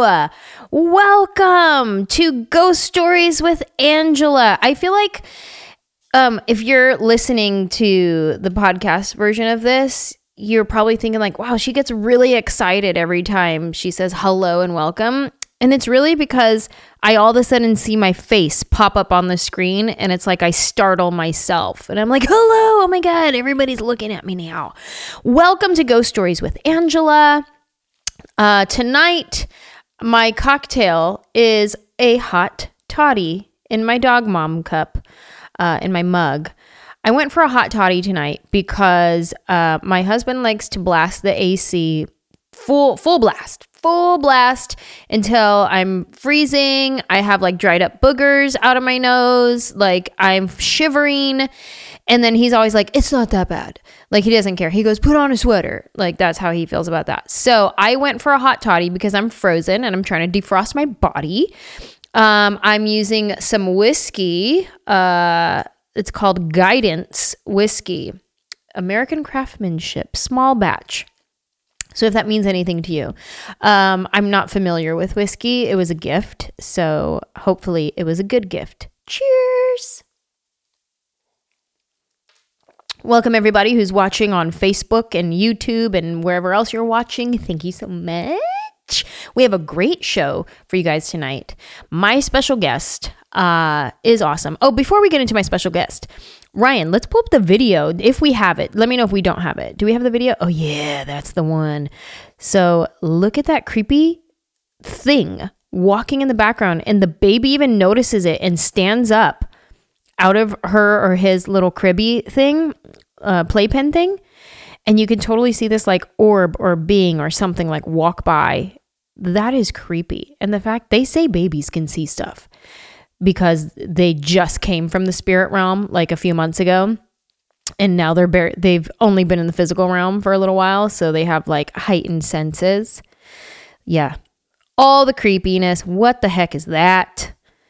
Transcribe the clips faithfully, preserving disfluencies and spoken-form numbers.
Welcome to Ghost Stories with Angela. I feel like um, if you're listening to the podcast version of this, you're probably thinking like, wow, she gets really excited every time she says hello and welcome. And it's really because I all of a sudden see my face pop up on the screen and it's like I startle myself. And I'm like, hello, oh my God, everybody's looking at me now. Welcome to Ghost Stories with Angela. Uh, tonight, my cocktail is a hot toddy in my dog mom cup, uh, in my mug. I went for a hot toddy tonight because uh, my husband likes to blast the A C full full blast. full blast until I'm freezing. I have like dried up boogers out of my nose. Like I'm shivering. And then he's always like, it's not that bad. Like he doesn't care. He goes, put on a sweater. Like that's how he feels about that. So I went for a hot toddy because I'm frozen and I'm trying to defrost my body. Um, I'm using some whiskey. Uh, it's called Guidance Whiskey. American craftsmanship, small batch. So if that means anything to you, um, I'm not familiar with whiskey. It was a gift. So hopefully it was a good gift. Cheers. Welcome everybody who's watching on Facebook and YouTube and wherever else you're watching. Thank you so much. We have a great show for you guys tonight. My special guest uh, is awesome. Oh, before we get into my special guest, Ryan, let's pull up the video if we have it. Let me know if we don't have it. Do we have the video? Oh yeah, that's the one. So look at that creepy thing walking in the background and the baby even notices it and stands up out of her or his little cribby thing, uh, playpen thing. And you can totally see this like orb or being or something like walk by. That is creepy. And the fact they say babies can see stuff because they just came from the spirit realm like a few months ago. And now they're bar- they've only been in the physical realm for a little while. So they have like heightened senses. Yeah. All the creepiness. What the heck is that?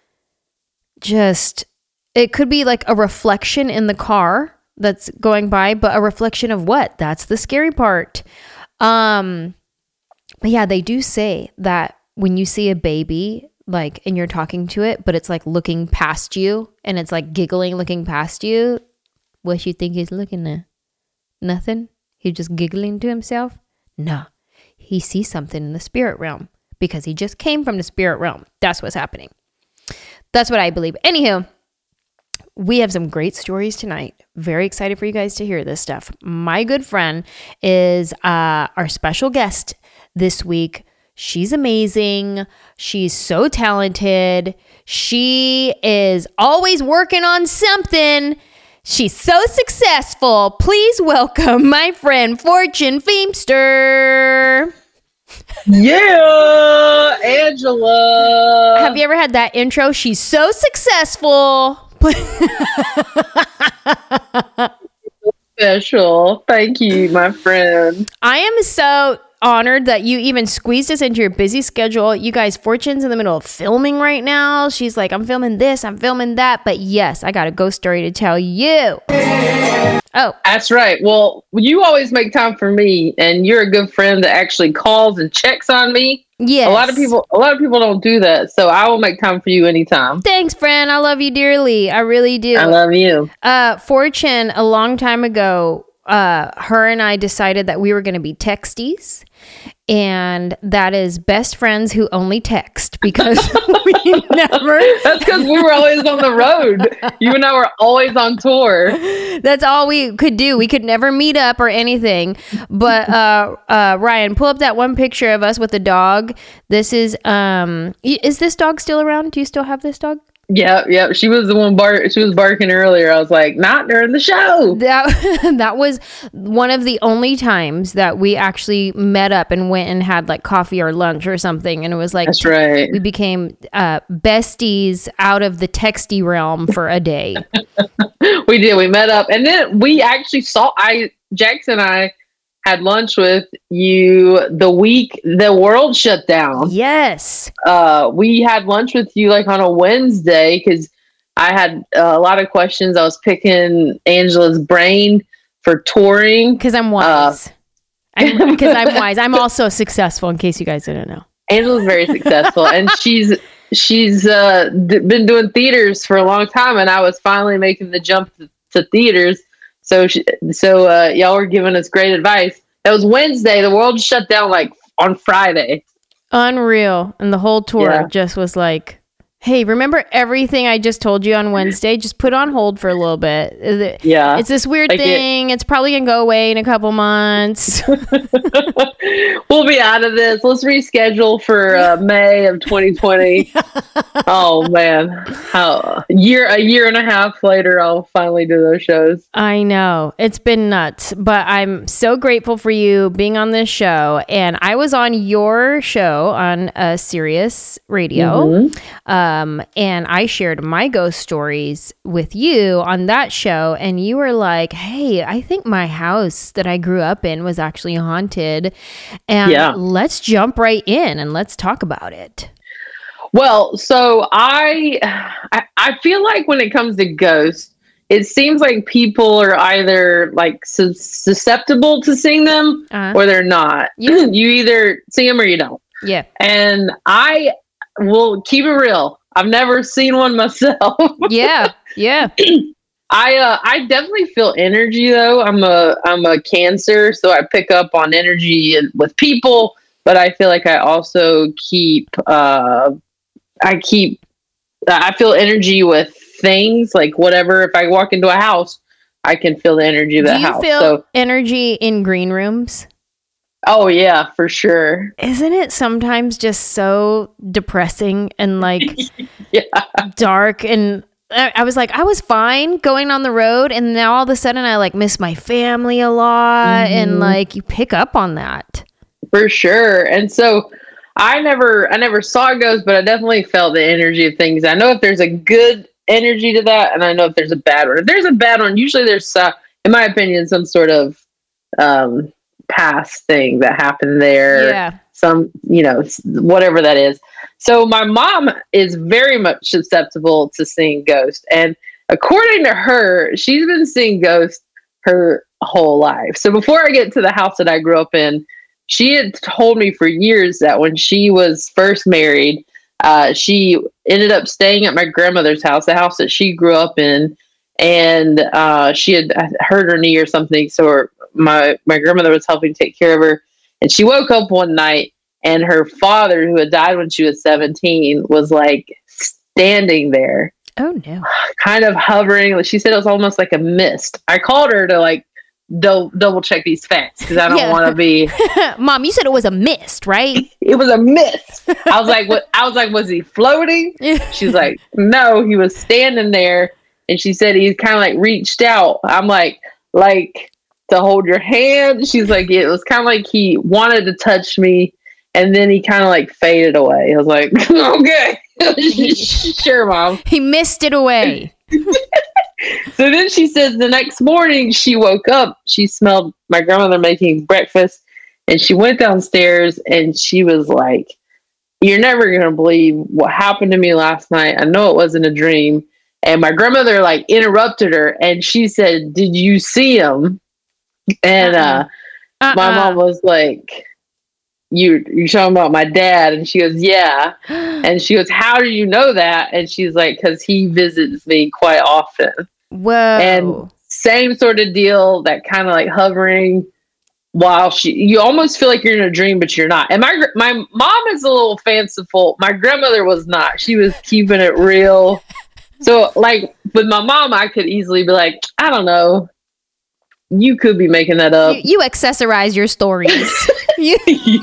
Just, it could be like a reflection in the car that's going by, but a reflection of what? That's the scary part. Um, but yeah, they do say that when you see a baby, like, and you're talking to it, but it's like looking past you and it's like giggling, looking past you. What you think he's looking at? Nothing? He's just giggling to himself? No, he sees something in the spirit realm because he just came from the spirit realm. That's what's happening. That's what I believe. Anywho, we have some great stories tonight. Very excited for you guys to hear this stuff. My good friend is uh, our special guest this week. She's amazing. She's so talented. She is always working on something. She's so successful. Please welcome my friend Fortune Feemster. Yeah, Angela. Have you ever had that intro? She's so successful. Special. Thank you, my friend. I am so honored that you even squeezed us into your busy schedule. You guys, Fortune's in the middle of filming right now. She's like, I'm filming this, I'm filming that. But yes, I got a ghost story to tell you. Oh, that's right. Well, you always make time for me, and you're a good friend that actually calls and checks on me. Yes. A lot of people, a lot of people don't do that. So I will make time for you anytime. Thanks, friend. I love you dearly. I really do. I love you. Uh, Fortune, a long time ago, uh, her and I decided that we were going to be texties, and that is best friends who only text because we never. That's because we were always on the road. You and I were always on tour. That's all we could do. We could never meet up or anything. But uh, uh, Ryan, pull up that one picture of us with the dog. This is um, is this dog still around? Do you still have this dog? Yeah, yeah. She was the one bark. She was barking earlier. I was like, not during the show. That that was one of the only times that we actually met up and went and had like coffee or lunch or something. And it was like, that's right. We became uh, besties out of the texty realm for a day. We did. We met up, and then we actually saw. I Jackson and I had lunch with you the week the world shut down. Yes. Uh, we had lunch with you like on a Wednesday because I had uh, a lot of questions. I was picking Angela's brain for touring. Because I'm wise. Because uh, I'm, I'm wise. I'm also successful, in case you guys didn't know. Angela's very successful, and she's she's uh, d- been doing theaters for a long time, and I was finally making the jump to, to theaters. So, she, so uh, y'all were giving us great advice. That was Wednesday. The world shut down like on Friday. Unreal. And the whole tour Yeah. just was like, hey, remember everything I just told you on Wednesday? Just put on hold for a little bit. Yeah. It's this weird Like thing. It, it's probably going to go away in a couple months. We'll be out of this. Let's reschedule for uh, May of twenty twenty. Oh man, how year a year and a half later, I'll finally do those shows. I know. It's been nuts, but I'm so grateful for you being on this show. And I was on your show on uh, Sirius Radio. Mm-hmm. Um, and I shared my ghost stories with you on that show. And you were like, hey, I think my house that I grew up in was actually haunted. And Yeah. let's jump right in and let's talk about it. Well, so I, I I feel like when it comes to ghosts, it seems like people are either like su- susceptible to seeing them Uh-huh. or they're not. Yeah. You either see them or you don't. Yeah. And I will keep it real. I've never seen one myself. Yeah. Yeah. I uh, I definitely feel energy though. I'm a I'm a Cancer, so I pick up on energy with people, but I feel like I also keep uh, I keep I feel energy with things, like whatever. If I walk into a house, I can feel the energy of Do that you house. feel So, energy in green rooms? oh yeah, for sure. Isn't it sometimes just so depressing and like Yeah. dark? And I, I was like, I was fine going on the road, and now all of a sudden I like miss my family a lot, and Mhm. like you pick up on that. For sure. And so I never I never saw ghosts, but I definitely felt the energy of things. I know if there's a good energy to that, and I know if there's a bad one. If there's a bad one, usually there's uh, in my opinion, some sort of um past thing that happened there. Yeah. Some, you know, s- whatever that is. So my mom is very much susceptible to seeing ghosts. And according to her, she's been seeing ghosts her whole life. So before I get to the house that I grew up in, she had told me for years that when she was first married, uh, she ended up staying at my grandmother's house, the house that she grew up in. And uh, she had hurt her knee or something. So her, my, my grandmother was helping take care of her. And she woke up one night and her father, who had died when she was seventeen, was like standing there, Oh no. kind of hovering. She said it was almost like a mist. I called her to like do- double check these facts because I don't Yeah. want to be. Mom, you said it was a mist, right? It was a mist. I was like, what? I was like, was he floating? She's like, no, he was standing there. And she said he kind of like reached out. I'm like, like to hold your hand. She's like, it was kind of like he wanted to touch me, and then he kind of like faded away. I was like, okay, sure, Mom. He missed it away. So then she says the next morning she woke up, she smelled my grandmother making breakfast, and she went downstairs and she was like, you're never going to believe what happened to me last night. I know it wasn't a dream. And my grandmother like interrupted her and she said, did you see him? And uh, Uh-uh. my mom was like, you, you're talking about my dad? And she goes, yeah. And she goes, how do you know that? And she's like, because he visits me quite often. Whoa. And same sort of deal, that kind of like hovering while she, you almost feel like you're in a dream, but you're not. And my gr- my mom is a little fanciful. My grandmother was not. She was keeping it real. So like with my mom, I could easily be like, I don't know, you could be making that up. you, you accessorize your stories. You-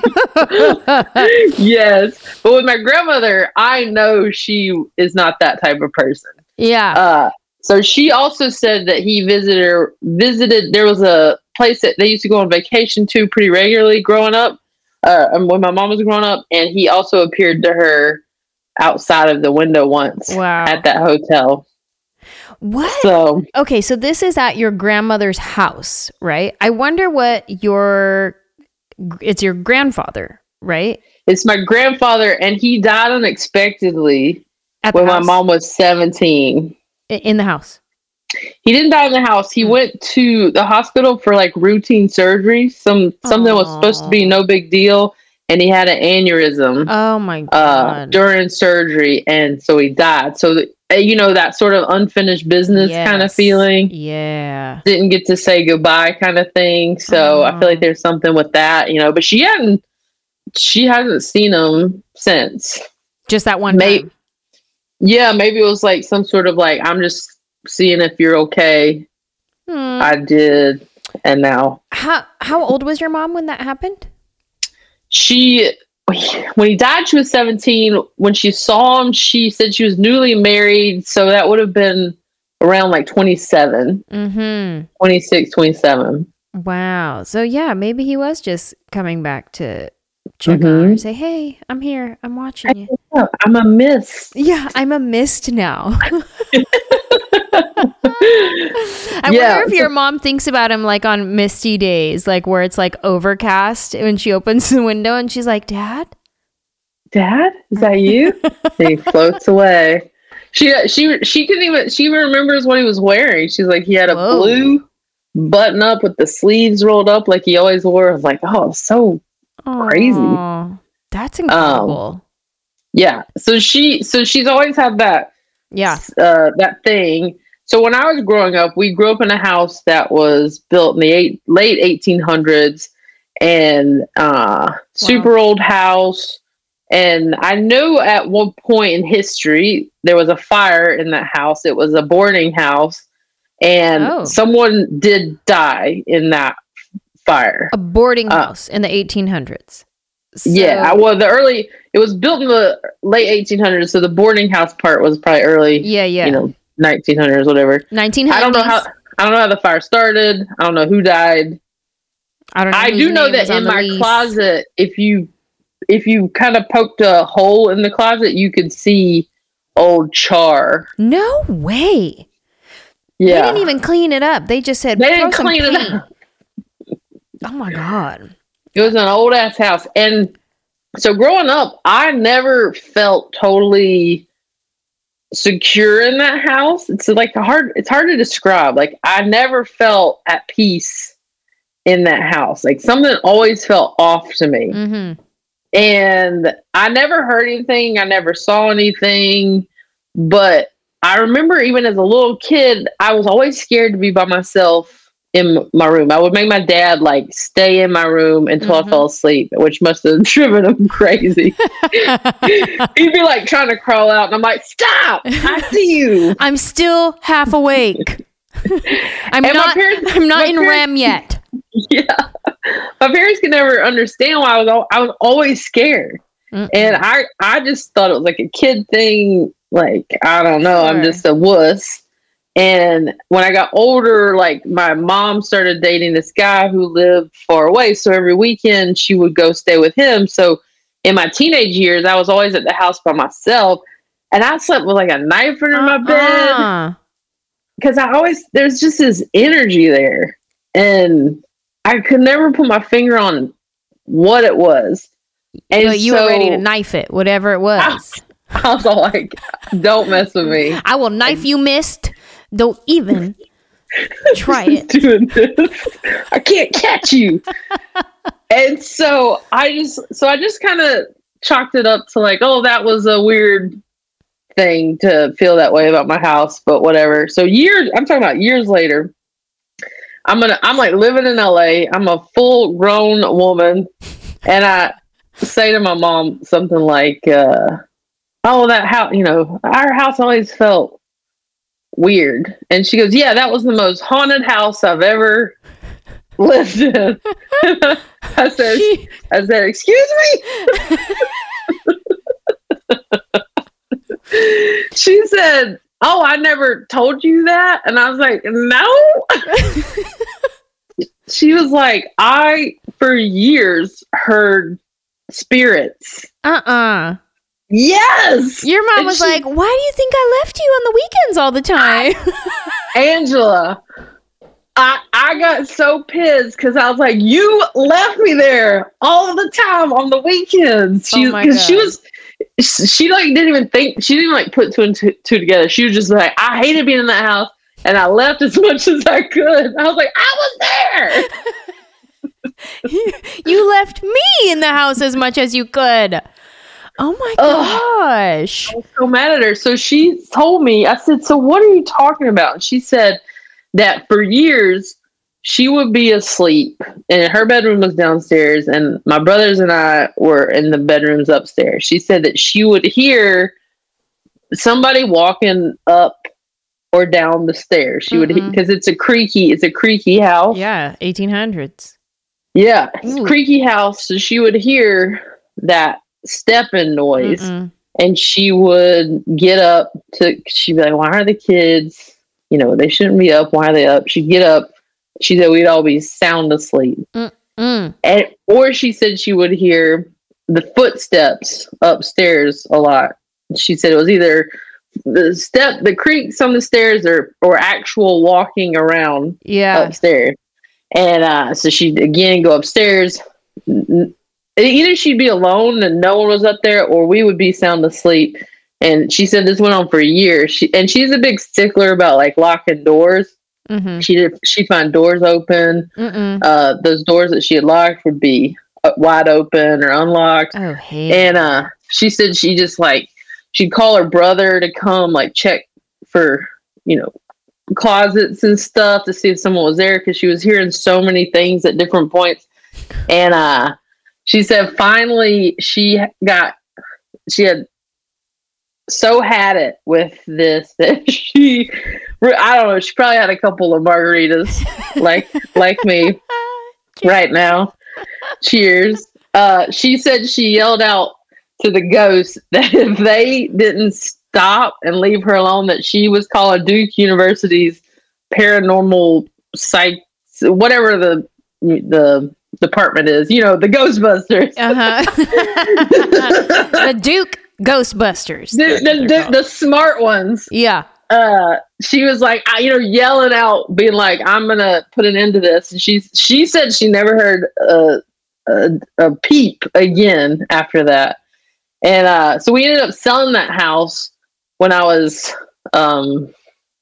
Yes. But with my grandmother, I know she is not that type of person. yeah. Uh, so she also said that he visited her, visited, there was a place that they used to go on vacation to pretty regularly growing up, uh, and when my mom was growing up, and he also appeared to her outside of the window once Wow. at that hotel. What? So Okay, so this is at your grandmother's house, right? I wonder what your it's your grandfather, right? it's my grandfather, and he died unexpectedly At the when my house? mom was seventeen. I- in the house. He didn't die in the house. He Hmm. went to the hospital for like routine surgery. Some something was supposed to be Aw. no big deal, and he had an aneurysm. Oh my God. Uh, during surgery, and so he died. So the, you know, that sort of unfinished business Yes. kind of feeling. Yeah. Didn't get to say goodbye kind of thing. So Oh. I feel like there's something with that, you know. But she hadn't, she hasn't seen him since. Just that one May- time. Yeah, maybe it was like some sort of like, I'm just seeing if you're okay. Hmm. I did, and now How how old was your mom when that happened? she, when he died, she was seventeen. When she saw him, she said she was newly married, so that would have been around like twenty-seven, Mm-hmm. twenty-six, twenty-seven. Wow. So yeah, maybe he was just coming back to check on Mhm. her and say, "Hey, I'm here. I'm watching you." Oh, I'm a miss. Yeah, I'm a mist now. I Yeah, wonder if so- your mom thinks about him like on misty days, like where it's like overcast when she opens the window and she's like, "Dad?" Dad, is that you? And he floats away. She she she couldn't even she even remembers what he was wearing. She's like, he had a Whoa. blue button up with the sleeves rolled up like he always wore. I was like, oh, so Crazy. Aw, that's incredible. yeah. So she so she's always had that yeah. uh, that thing. So when I was growing up, we grew up in a house that was built in the eight, late eighteen hundreds, and uh, super old house. And I know at one point in history there was a fire in that house. It was a boarding house, and Oh. someone did die in that fire. A boarding Uh, house in the eighteen hundreds. So, Yeah, I- well, the early it was built in the late eighteen hundreds, so the boarding house part was probably early, yeah, yeah. you know, nineteen hundreds, whatever. nineteen hundreds. I don't know how I don't know how the fire started. I don't know who died. I don't know. I whose do know name that was on in the my lease. closet, if you if you kind of poked a hole in the closet, you could see old char. No way. Yeah, They didn't even clean it up. They just said, They "Throw didn't some clean it paint." up. Oh my God. It was an old ass house, and so growing up, I never felt totally secure in that house. It's like hard. It's hard to describe. Like I never felt at peace in that house. Like something always felt off to me. Mm-hmm. And I never heard anything. I never saw anything. But I remember even as a little kid, I was always scared to be by myself in my room. I would make my dad like stay in my room until Mhm. I fell asleep, which must have driven him crazy. He'd be like trying to crawl out, and I'm like, "Stop! I see you." I'm still half awake. I'm And my not. parents- I'm not my in parents- REM yet. Yeah, my parents could never understand why I was. Al- I was always scared. Mm-mm. And I, I just thought it was like a kid thing. Like, I don't know. I'm Sure. just a wuss. And when I got older, like my mom started dating this guy who lived far away. So every weekend she would go stay with him. So in my teenage years, I was always at the house by myself. And I slept with like a knife under my bed. Uh-uh. Because I always, there's just this energy there. And I could never put my finger on what it was. And But you so were ready to knife it, whatever it was. I was all like, don't mess with me. I will knife you, mist. Don't even try it. Doing this. I can't catch you. And so I just, so I just kind of chalked it up to like, oh, that was a weird thing to feel that way about my house, but whatever. So years, I'm talking about years later, I'm gonna, I'm like living in L A. I'm a full grown woman. And I say to my mom something like, uh, oh, that house, you know, our house always felt weird. And she goes, yeah, that was the most haunted house I've ever lived in. I said, She- I said, excuse me? She said, oh, I never told you that. And I was like, no. She was like, I, for years, heard spirits. Uh-uh. Yes. Your mom And was she- like, why do you think I left you on the weekends all the time? Angela, I I got so pissed because I was like, you left me there all the time on the weekends. She, Oh my because she God. was, she like didn't even think, she didn't even like put two and two, two together. She was just like, I hated being in that house and I left as much as I could. I was like, I was there. You left me in the house as much as you could. Oh my gosh. I was so mad at her. So she told me, I said, so what are you talking about? And she said that for years she would be asleep and her bedroom was downstairs and my brothers and I were in the bedrooms upstairs. She said that she would hear somebody walking up or down the stairs. She mm-hmm. would, because it's a creaky, it's a creaky house. Yeah, eighteen hundreds. Yeah, it's a creaky house. So she would hear that stepping noise. Mm-mm. And she would get up to, she'd be like, why are the kids, you know, they shouldn't be up. Why are they up? She'd get up. She said we'd all be sound asleep. Mm-mm. And, or she said she would hear the footsteps upstairs a lot. She said it was either the step, the creaks on the stairs or, or actual walking around yeah. upstairs. And uh, so she'd again go upstairs. Either she'd be alone and no one was up there, or we would be sound asleep. And she said this went on for a year. She and she's a big stickler about like locking doors. Mm-hmm. She did. She'd find doors open. Uh, those doors that she had locked would be wide open or unlocked. Oh, hey. And uh, she said she just like she'd call her brother to come like check for you know closets and stuff to see if someone was there because she was hearing so many things at different points. And uh. She said finally she got, she had so had it with this that she, I don't know, she probably had a couple of margaritas like, like me right now. Cheers. Uh, she said she yelled out to the ghosts that if they didn't stop and leave her alone, that she was calling Duke University's paranormal psych, whatever the, the, department is, you know, the Ghostbusters. Uh-huh. The Duke Ghostbusters. The, the, the, the smart ones. Yeah. Uh, she was like, you know, yelling out, being like, I'm going to put an end to this. And she's, she said she never heard a, a, a peep again after that. And uh, so we ended up selling that house when I was um,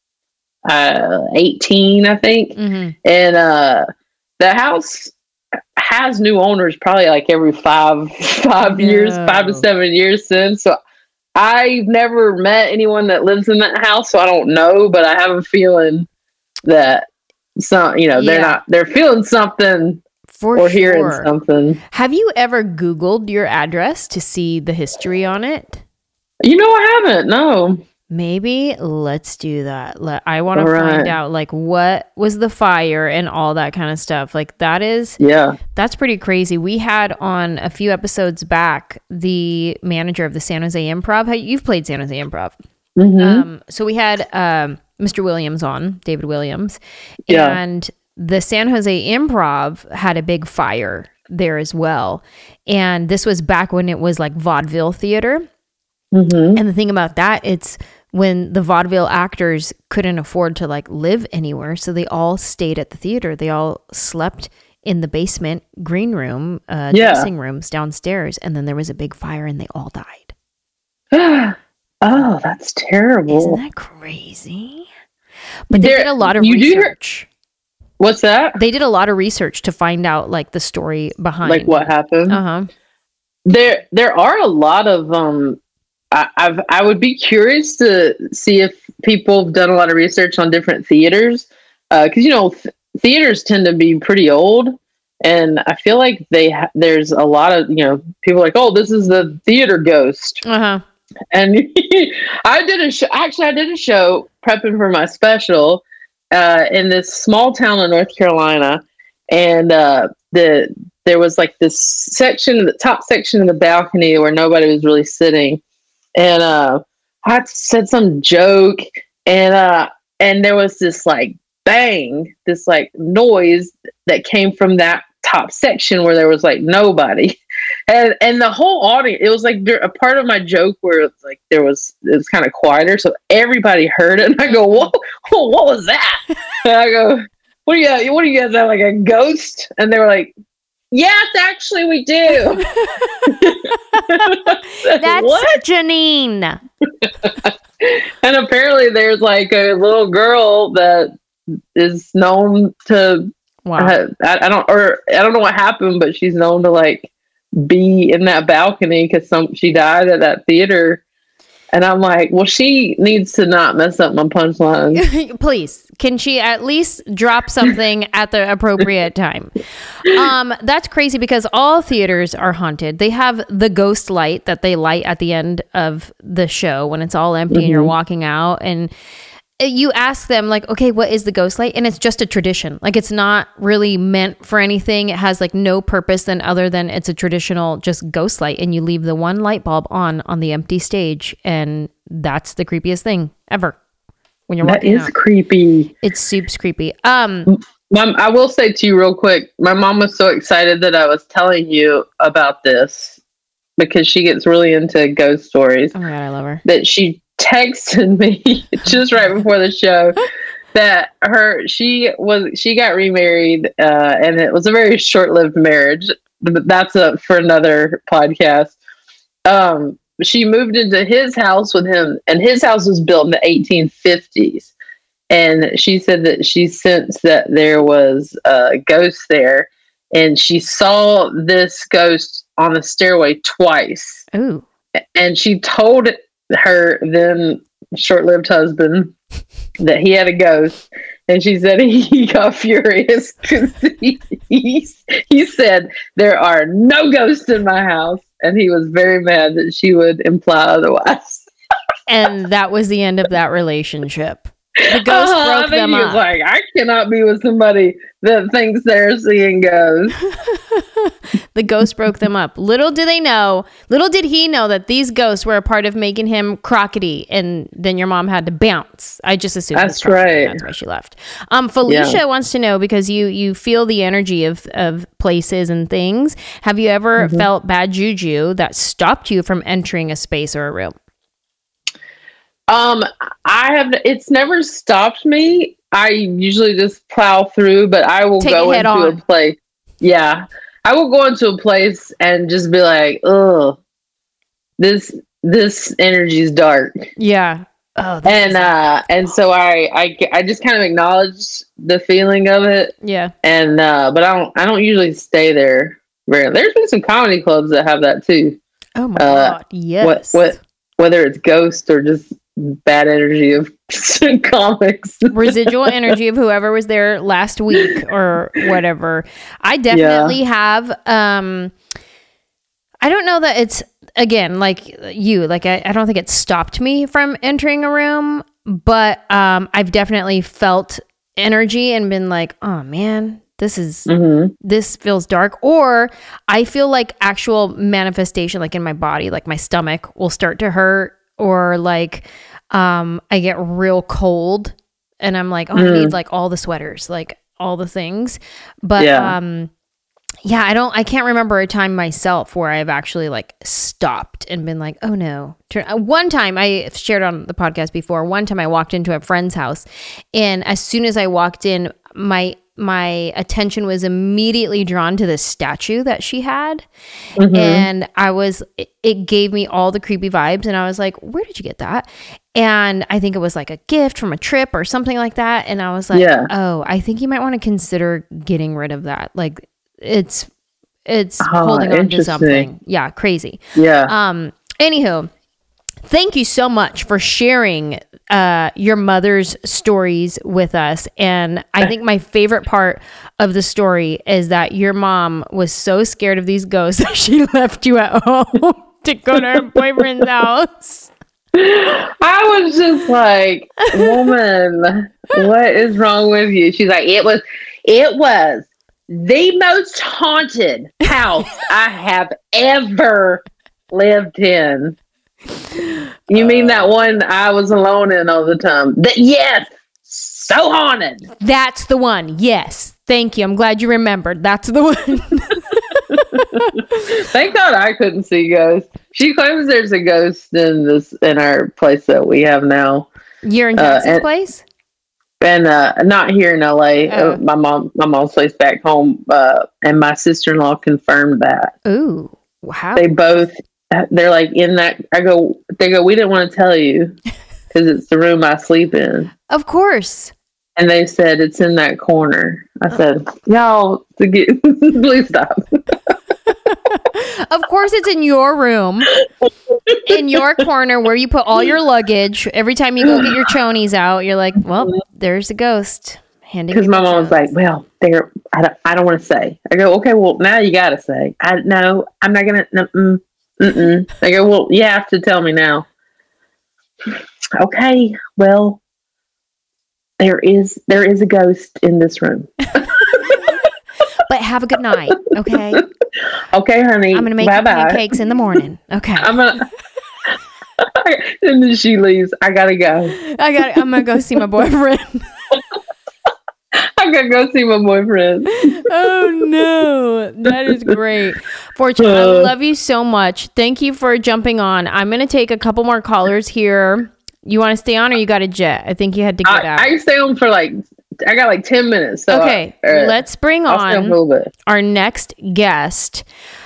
uh, eighteen, I think. Mm-hmm. And uh, the house has new owners probably like every five five no. years, five to seven years since. So I've never met anyone that lives in that house, so I don't know, but I have a feeling that some, you know, they're yeah. not, they're feeling something For or sure. hearing something. Have you ever Googled your address to see the history on it? You know, I haven't. No. Maybe let's do that. Let, I want to right. find out like what was the fire and all that kind of stuff. Like that is, yeah, that's pretty crazy. We had on a few episodes back the manager of the San Jose Improv. You've played San Jose Improv. Mm-hmm. Um, so we had um, Mister Williams on, David Williams, yeah. and the San Jose Improv had a big fire there as well. And this was back when it was like vaudeville theater. Mm-hmm. And the thing about that, it's when the vaudeville actors couldn't afford to like live anywhere. So they all stayed at the theater. They all slept in the basement green room, uh, yeah. dressing rooms downstairs. And then there was a big fire and they all died. Oh, that's terrible. Isn't that crazy? But they there, did a lot of research. Hear, what's that? They did a lot of research to find out like the story behind. Like what happened? Uh-huh. There, there are a lot of, um, I, I've, I would be curious to see if people have done a lot of research on different theaters. Uh, cause you know, th- theaters tend to be pretty old. And I feel like they, ha- there's a lot of, you know, people are like, oh, this is the theater ghost. Uh-huh. And I did a show, actually I did a show prepping for my special, uh, in this small town in North Carolina. And, uh, the, there was like this section, the top section of the balcony where nobody was really sitting. And, uh, I said some joke and, uh, and there was this like bang, this like noise that came from that top section where there was like nobody. And and the whole audience, it was like a part of my joke where it's like there was, it was kind of quieter. So everybody heard it. And I go, whoa, whoa what was that? And I go, what do you, what do you guys have, like a ghost? And they were like, yes, actually we do. That's what? Janine. And apparently there's like a little girl that is known to Wow. I, I don't, or I don't know what happened, but she's known to like be in that balcony because some she died at that theater. And I'm like, well, she needs to not mess up my punchline. Please, can she at least drop something at the appropriate time? Um, that's crazy because all theaters are haunted. They have the ghost light that they light at the end of the show when it's all empty mm-hmm. and you're walking out. And you ask them like, okay, what is the ghost light? And it's just a tradition. Like it's not really meant for anything. It has like no purpose than other than it's a traditional just ghost light. And you leave the one light bulb on on the empty stage. And that's the creepiest thing ever. When you're that walking is out. creepy. It's super creepy. Um, Mom, I will say to you real quick, my mom was so excited that I was telling you about this because she gets really into ghost stories. Oh my God, I love her. That she texted me just right before the show that her she was she got remarried uh and it was a very short-lived marriage, but that's a for another podcast. Um she moved into his house with him, and his house was built in the eighteen fifties, and she said that she sensed that there was a ghost there, and she saw this ghost on the stairway twice. Ooh. And she told her then short-lived husband that he had a ghost, and she said he got furious because he, he, he said there are no ghosts in my house, and he was very mad that she would imply otherwise. And that was the end of that relationship. The ghost uh-huh, broke I think them he up. was like, I cannot be with somebody that thinks they're seeing ghosts. The ghost broke them up. Little do they know, little did he know that these ghosts were a part of making him crockety, and then your mom had to bounce. I just assumed that's right. That's why she left. Um, Felicia yeah. wants to know, because you you feel the energy of of places and things. Have you ever mm-hmm. felt bad juju that stopped you from entering a space or a room? Um, I have. It's never stopped me. I usually just plow through, but I will Take go it head into on. a place. Yeah, I will go into a place and just be like, "Ugh, this this energy is dark." Yeah. Oh. And uh, and so I I I just kind of acknowledge the feeling of it. Yeah. And uh, but I don't I don't usually stay there very. There's been some comedy clubs that have that too. Oh my uh, God! Yes. What what whether it's ghost or just bad energy of comics, residual energy of whoever was there last week or whatever. I definitely yeah. have um I don't know that it's again like you like I, I don't think it stopped me from entering a room, but um I've definitely felt energy and been like, oh man, this is mm-hmm. this feels dark. Or I feel like actual manifestation, like in my body, like my stomach will start to hurt, or like um, I get real cold and I'm like, oh, mm. I need like all the sweaters, like all the things. But yeah. um, yeah, I don't, I can't remember a time myself where I've actually like stopped and been like, oh no. One time I shared on the podcast before, one time I walked into a friend's house, and as soon as I walked in, my my attention was immediately drawn to this statue that she had. Mm-hmm. And I was, it, it gave me all the creepy vibes. And I was like, where did you get that? And I think it was like a gift from a trip or something like that. And I was like, yeah. oh, I think you might want to consider getting rid of that. Like it's, it's oh, holding on to something. Yeah. Crazy. Yeah. Um, anywho, thank you so much for sharing uh, your mother's stories with us. And I think my favorite part of the story is that your mom was so scared of these ghosts that she left you at home to go to her boyfriend's house. I was just like, woman, what is wrong with you? She's like, it was, it was the most haunted house I have ever lived in. You mean uh, that one I was alone in all the time? That yes, so haunted. That's the one. Yes, thank you. I'm glad you remembered. That's the one. Thank God I couldn't see ghosts. She claims there's a ghost in this in our place that we have now. You're in Jackson's uh, and, place, and uh, not here in L A. Oh. Uh, my mom, my mom's place back home, uh, and my sister-in-law confirmed that. Ooh, wow! They both. They're like in that. I go. They go. We didn't want to tell you because it's the room I sleep in. Of course. And they said, it's in that corner. I said, y'all, to get, please stop. Of course, it's in your room, in your corner where you put all your luggage. Every time you go get your chonies out, you're like, well, there's a ghost. Because my mom was like, well, there, I don't, I don't want to say. I go, okay, well, now you got to say. I No, I'm not going to, mm, mm-mm. I go, well, you have to tell me now. Okay, well, there is there is a ghost in this room. But have a good night, okay? Okay, honey. I'm gonna make Bye-bye. pancakes in the morning. Okay. I'm gonna. And then she leaves. I gotta go. I got. I'm gonna go see my boyfriend. I gotta go see my boyfriend. Oh no, that is great. Fortune, I love you so much. Thank you for jumping on. I'm gonna take a couple more callers here. You want to stay on, or you got a jet? I think you had to get I, out. I can stay on for like. I got like ten minutes. So okay, I, uh, let's bring I'll stay on on for a little bit. our next guest,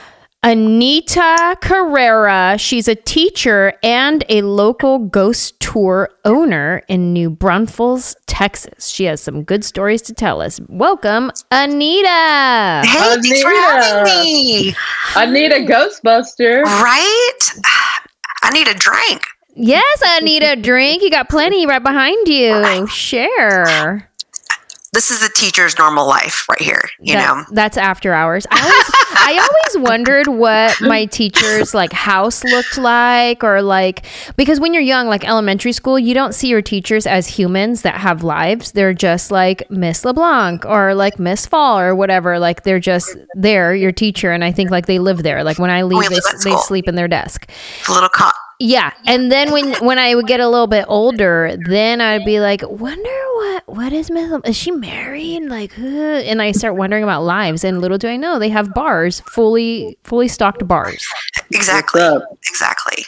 Anita Carrera. She's a teacher and a local ghost tour owner in New Braunfels, Texas. She has some good stories to tell us. Welcome, Anita. Hey, Anita. thanks for having me. I need a Ghostbuster. Right? I need a drink. Yes, I need a drink. You got plenty right behind you. Right. Share. This is the teacher's normal life right here, you That- know? That's after hours. I always, I always wondered what my teacher's like house looked like, or like, because when you're young, like elementary school, you don't see your teachers as humans that have lives. They're just like Miss LeBlanc or like Miss Fall or whatever. Like they're just there, your teacher. And I think like they live there. Like when I leave, We they, live at they school. sleep in their desk. A little cop. Yeah, and then when when I would get a little bit older, then I'd be like, wonder what what is Miss? Is she married? Like, who? And I start wondering about lives. And little do I know, they have bars, fully fully stocked bars. Exactly. What's up? Exactly.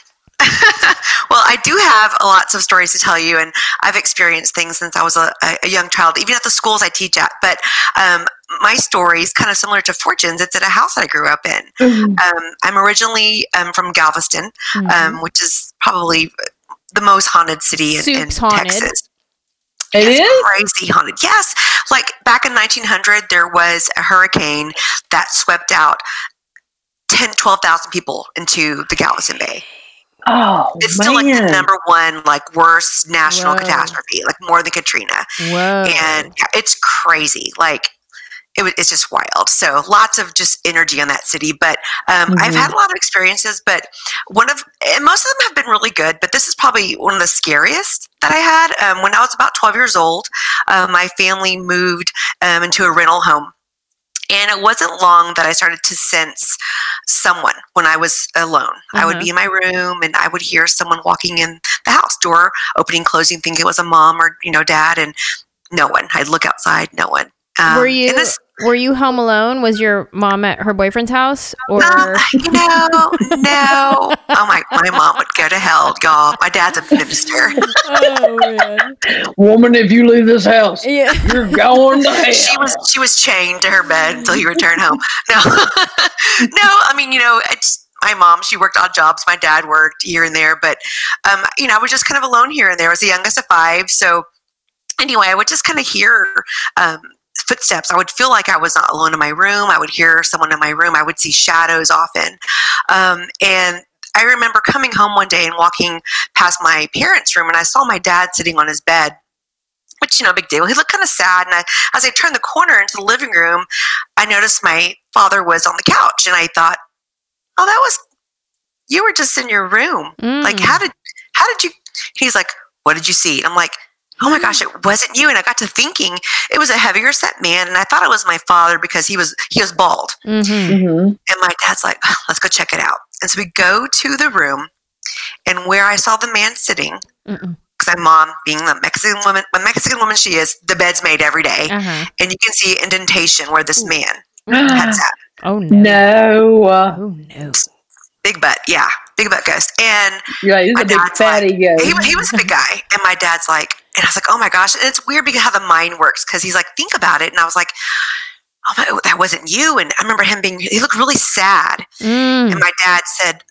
Well, I do have lots of stories to tell you, and I've experienced things since I was a, a young child, even at the schools I teach at. But um, my story is kind of similar to Fortune's. It's at a house that I grew up in. Mm-hmm. Um, I'm originally um, from Galveston, Mhm. um, which is probably the most haunted city in, in Soup's haunted. Texas. It It's is? crazy haunted. Yes. Like back in nineteen hundred, there was a hurricane that swept out ten, twelve thousand people into the Galveston Bay. Oh, It's still like man. the number one, like worst national Whoa. catastrophe, like more than Katrina. Whoa. And yeah, it's crazy. Like it, wa- it's just wild. So lots of just energy in that city. But um, I've Mhm. had a lot of experiences, but one of, and most of them have been really good, but this is probably one of the scariest that I had. Um, when I was about twelve years old, uh, my family moved um, into a rental home. And it wasn't long that I started to sense someone when I was alone. I would Uh-huh. be in my room and I would hear someone walking in the house, door opening, closing, think it was a mom or, you know, dad, and no one. I'd look outside, no one. Um, were you and this, were you home alone? Was your mom at her boyfriend's house? Or uh, you know, no. Oh my, my mom would go to hell, y'all. My dad's a minister. oh man. Woman, if you leave this house, Yeah. you're going to hell. She was she was chained to her bed until you returned home. No, no. I mean, you know, it's my mom. She worked odd jobs. My dad worked here and there, but um, you know, I was just kind of alone here and there. I was the youngest of five, so anyway, I would just kind of hear um, footsteps. I would feel like I was not alone in my room. I would hear someone in my room. I would see shadows often, um, and I remember coming home one day and walking past my parents' room, and I saw my dad sitting on his bed. Which, you know, big deal. He looked kind of sad. And I, as I turned the corner into the living room, I noticed my father was on the couch. And I thought, oh, that was, you were just in your room. Mm. Like, how did, how did you, he's like, what did you see? And I'm like, oh my gosh, it wasn't you. And I got to thinking it was a heavier set man. And I thought it was my father because he was, he was bald. Mm-hmm. Mhm. And my dad's like, oh, let's go check it out. And so we go to the room, and where I saw the man sitting, Mm-mm. because my mom, being the Mexican woman, the Mexican woman she is, the bed's made every day, Uh-huh. and you can see indentation where this man Mm. had sat. Oh no. No. Uh, Oh no. Big butt, yeah, big butt ghost. And you're like, he's my a big dad's fatty like, ghost. he, he was a big guy, and my dad's like, and I was like, oh my gosh, and it's weird because how the mind works, because he's like, think about it, and I was like, oh my, that wasn't you. And I remember him being, he looked really sad, Mm. and my dad said,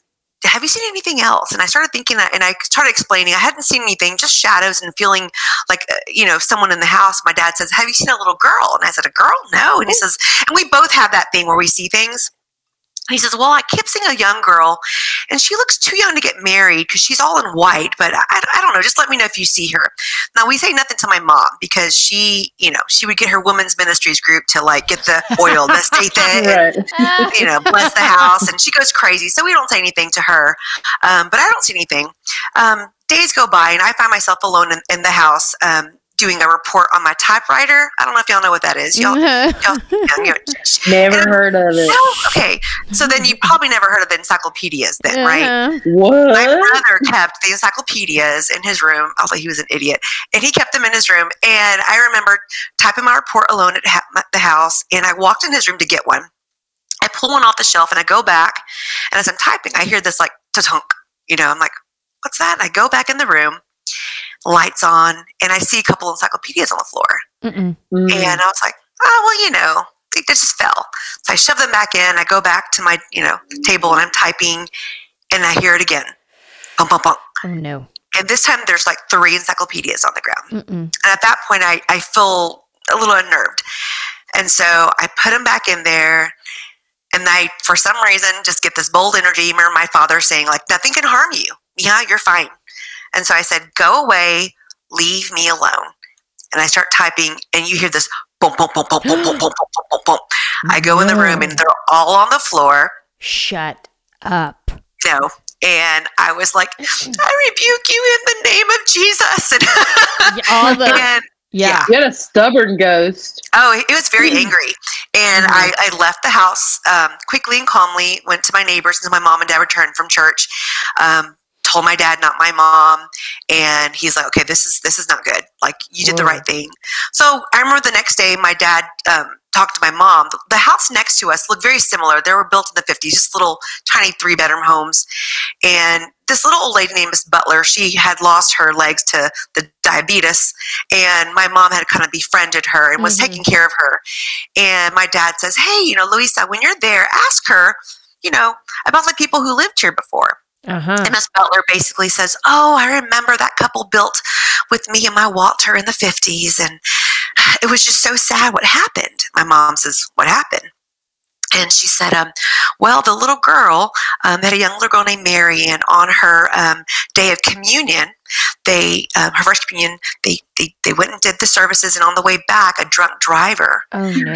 have you seen anything else? And I started thinking, and I started explaining, I hadn't seen anything, just shadows and feeling like, uh, you know, someone in the house. My dad says, have you seen a little girl? And I said, a girl? No. And he says, and we both have that thing where we see things. And he says, well, I kept seeing a young girl, and she looks too young to get married because she's all in white, but I, I don't know. Just let me know if you see her. Now, we say nothing to my mom because she, you know, she would get her women's ministries group to like get the oil, the state Right. and, you know, bless the house, and she goes crazy. So we don't say anything to her, um, but I don't see anything. Um, days go by, and I find myself alone in, in the house, um, doing a report on my typewriter. I don't know if y'all know what that is. Y'all, y'all, you know, Never and, heard of it. no? Okay. So then you probably never heard of the encyclopedias then, Uh-huh. right? What? My brother kept the encyclopedias in his room, although he was an idiot, and he kept them in his room. And I remember typing my report alone at ha- the house, and I walked in his room to get one. I pull one off the shelf, and I go back, and as I'm typing, I hear this like ta-tunk. You know, I'm like, what's that? And I go back in the room, lights on, and I see a couple encyclopedias on the floor. Mm-mm. Mm. And I was like, oh, well, you know, they just fell. So I shove them back in. I go back to my, you know, table, and I'm typing, and I hear it again. Bump, bump, bump. Oh no. And this time there's like three encyclopedias on the ground. Mm-mm. And at that point, I, I feel a little unnerved. And so I put them back in there, and I, for some reason, just get this bold energy. Remember my father saying, like, nothing can harm you. Yeah, you're fine. And so I said, go away, leave me alone. And I start typing, and you hear this boom, boom, boom, boom, boom, boom, boom, boom, boom, boom. I go in the room, and they're all on the floor. Shut up. No. And I was like, I rebuke you in the name of Jesus. And, All the and yeah. You had a stubborn ghost. oh, it was very angry. And I, I left the house um, quickly and calmly, went to my neighbors until my mom and dad returned from church. Um, told my dad, not my mom, and he's like, okay, this is this is not good. Like, you did the Whoa. right thing. So I remember the next day, my dad um, talked to my mom. The, the house next to us looked very similar. They were built in the fifties, just little tiny three bedroom homes. And this little old lady named Miss Butler, she had lost her legs to the diabetes, and my mom had kind of befriended her and was Mhm. taking care of her. And my dad says, hey, you know, Louisa, when you're there, ask her, you know, about the people who lived here before. Uh-huh. And Miss Butler basically says, oh, I remember that couple built with me and my Walter in the fifties, and it was just so sad what happened. My mom says, what happened? And she said, um, well, the little girl um, had a young little girl named Mary, and on her um, day of communion, they um, her first communion, they, they they went and did the services, and on the way back, a drunk driver Oh no.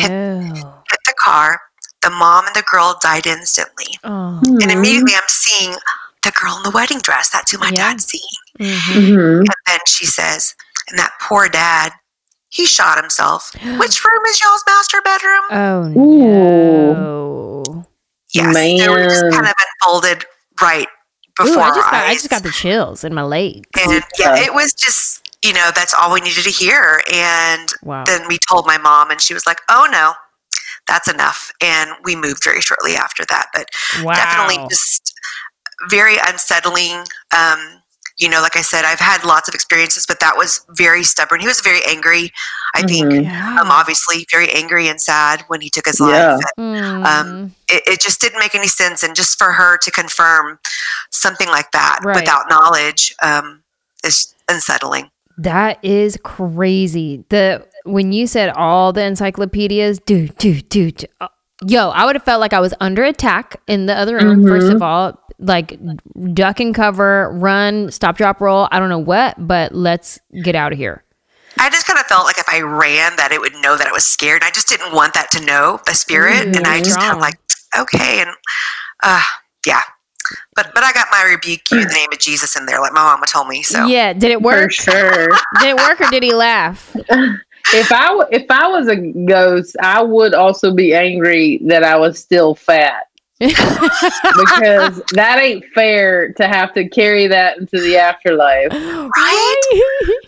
hit the car. The mom and the girl died instantly. Oh. And immediately I'm seeing the girl in the wedding dress. That's who my Yeah. dad's seeing. Mhm. Mm-hmm. And then she says, and that poor dad, he shot himself. Which room is y'all's master bedroom? Oh Ooh. no. Yes. It was just Man. kind of unfolded right before Ooh, I just our got I eyes. just got the chills in my legs. and yeah, it was just, you know, that's all we needed to hear. And Wow. then we told my mom, and she was like, oh no, that's enough. And we moved very shortly after that. But Wow. definitely just very unsettling. Um, you know, like I said, I've had lots of experiences, but that was very stubborn. He was very angry, I think, Mhm. Yeah. um, obviously very angry and sad when he took his Yeah. life. Mhm. Um, it, it just didn't make any sense. And just for her to confirm something like that Right. without knowledge um, is unsettling. That is crazy. The when you said all the encyclopedias, do do do, do uh, yo, I would have felt like I was under attack in the other room. First Mhm. of all, like duck and cover, run, stop, drop, roll. I don't know what, but let's get out of here. I just kind of felt like if I ran, that it would know that I was scared. I just didn't want that to know the spirit, Ooh, and I just kind of strong. like, okay, and uh, yeah. But but I got my rebuke you in the name of Jesus in there, like my mama told me. So Yeah, did it For work? sure. Did it work, or did he laugh? If I w- if I was a ghost, I would also be angry that I was still fat, because that ain't fair to have to carry that into the afterlife. Right?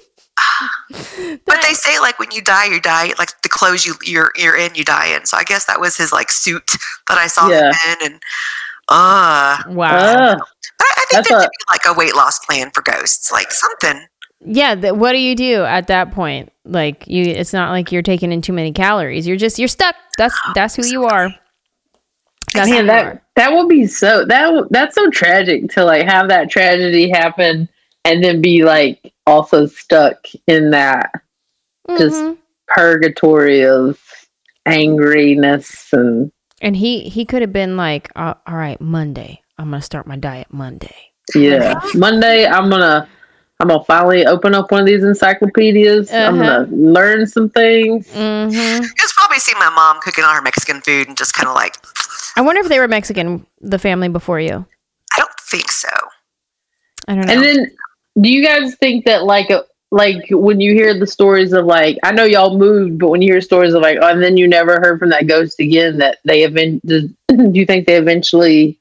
But they say like when you die, you die like the clothes you you're you're in, you die in. So I guess that was his like suit that I saw Yeah. him in, and uh Wow. Uh, but I, I think That's there a- should be like a weight loss plan for ghosts, like something. Yeah, th- what do you do at that point? Like you it's not like you're taking in too many calories. You're just you're stuck. That's that's who you are. That's Man, that that would be so that w- that's so tragic to like have that tragedy happen and then be like also stuck in that just mm-hmm. purgatory of angriness and and he he could have been like, uh, all right, Monday, I'm gonna start my diet Monday. yeah. Monday, I'm gonna I'm gonna finally open up one of these encyclopedias. Uh-huh. I'm gonna learn some things. Mm-hmm. Just probably see my mom cooking all her Mexican food and just kind of like. I wonder if they were Mexican, the family before you. I don't think so. I don't know. And then, do you guys think that like a like when you hear the stories of like I know y'all moved, but when you hear stories of like oh, and then you never heard from that ghost again, that they event do you think they eventually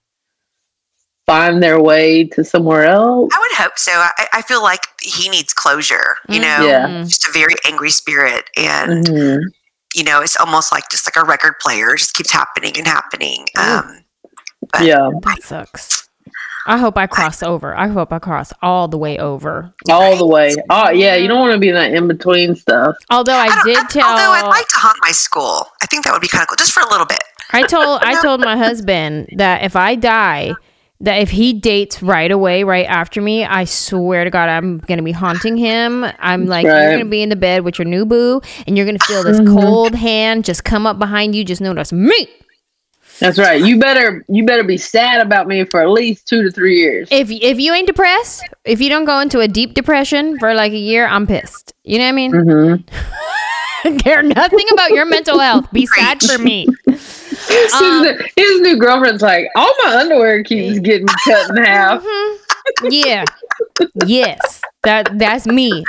find their way to somewhere else? I would hope so. I, I feel like he needs closure. You know, Yeah. just a very angry spirit, and Mm-hmm. you know, it's almost like just like a record player, it just keeps happening and happening. Um, but Yeah, That sucks. I hope I cross over. I hope I cross all the way over. all the way. Oh yeah, you don't want to be in that in between stuff. Although I, I don't- did I- tell, Although I'd like to haunt my school. I think that would be kind of cool, just for a little bit. I told, I told my husband that if I die, that if he dates right away, right after me, I swear to God, I'm gonna be haunting him. I'm like, Right. you're gonna be in the bed with your new boo, and you're gonna feel this cold hand just come up behind you. Just know that's me. That's right. You better you better be sad about me for at least two to three years. If if you ain't depressed, if you don't go into a deep depression for like a year, I'm pissed. You know what I mean? Mm-hmm. Care nothing about your mental health. Be sad for me. His, Um, new- his new girlfriend's like, all my underwear keeps getting cut in half. Mhm. Yeah. Yes. That that's me.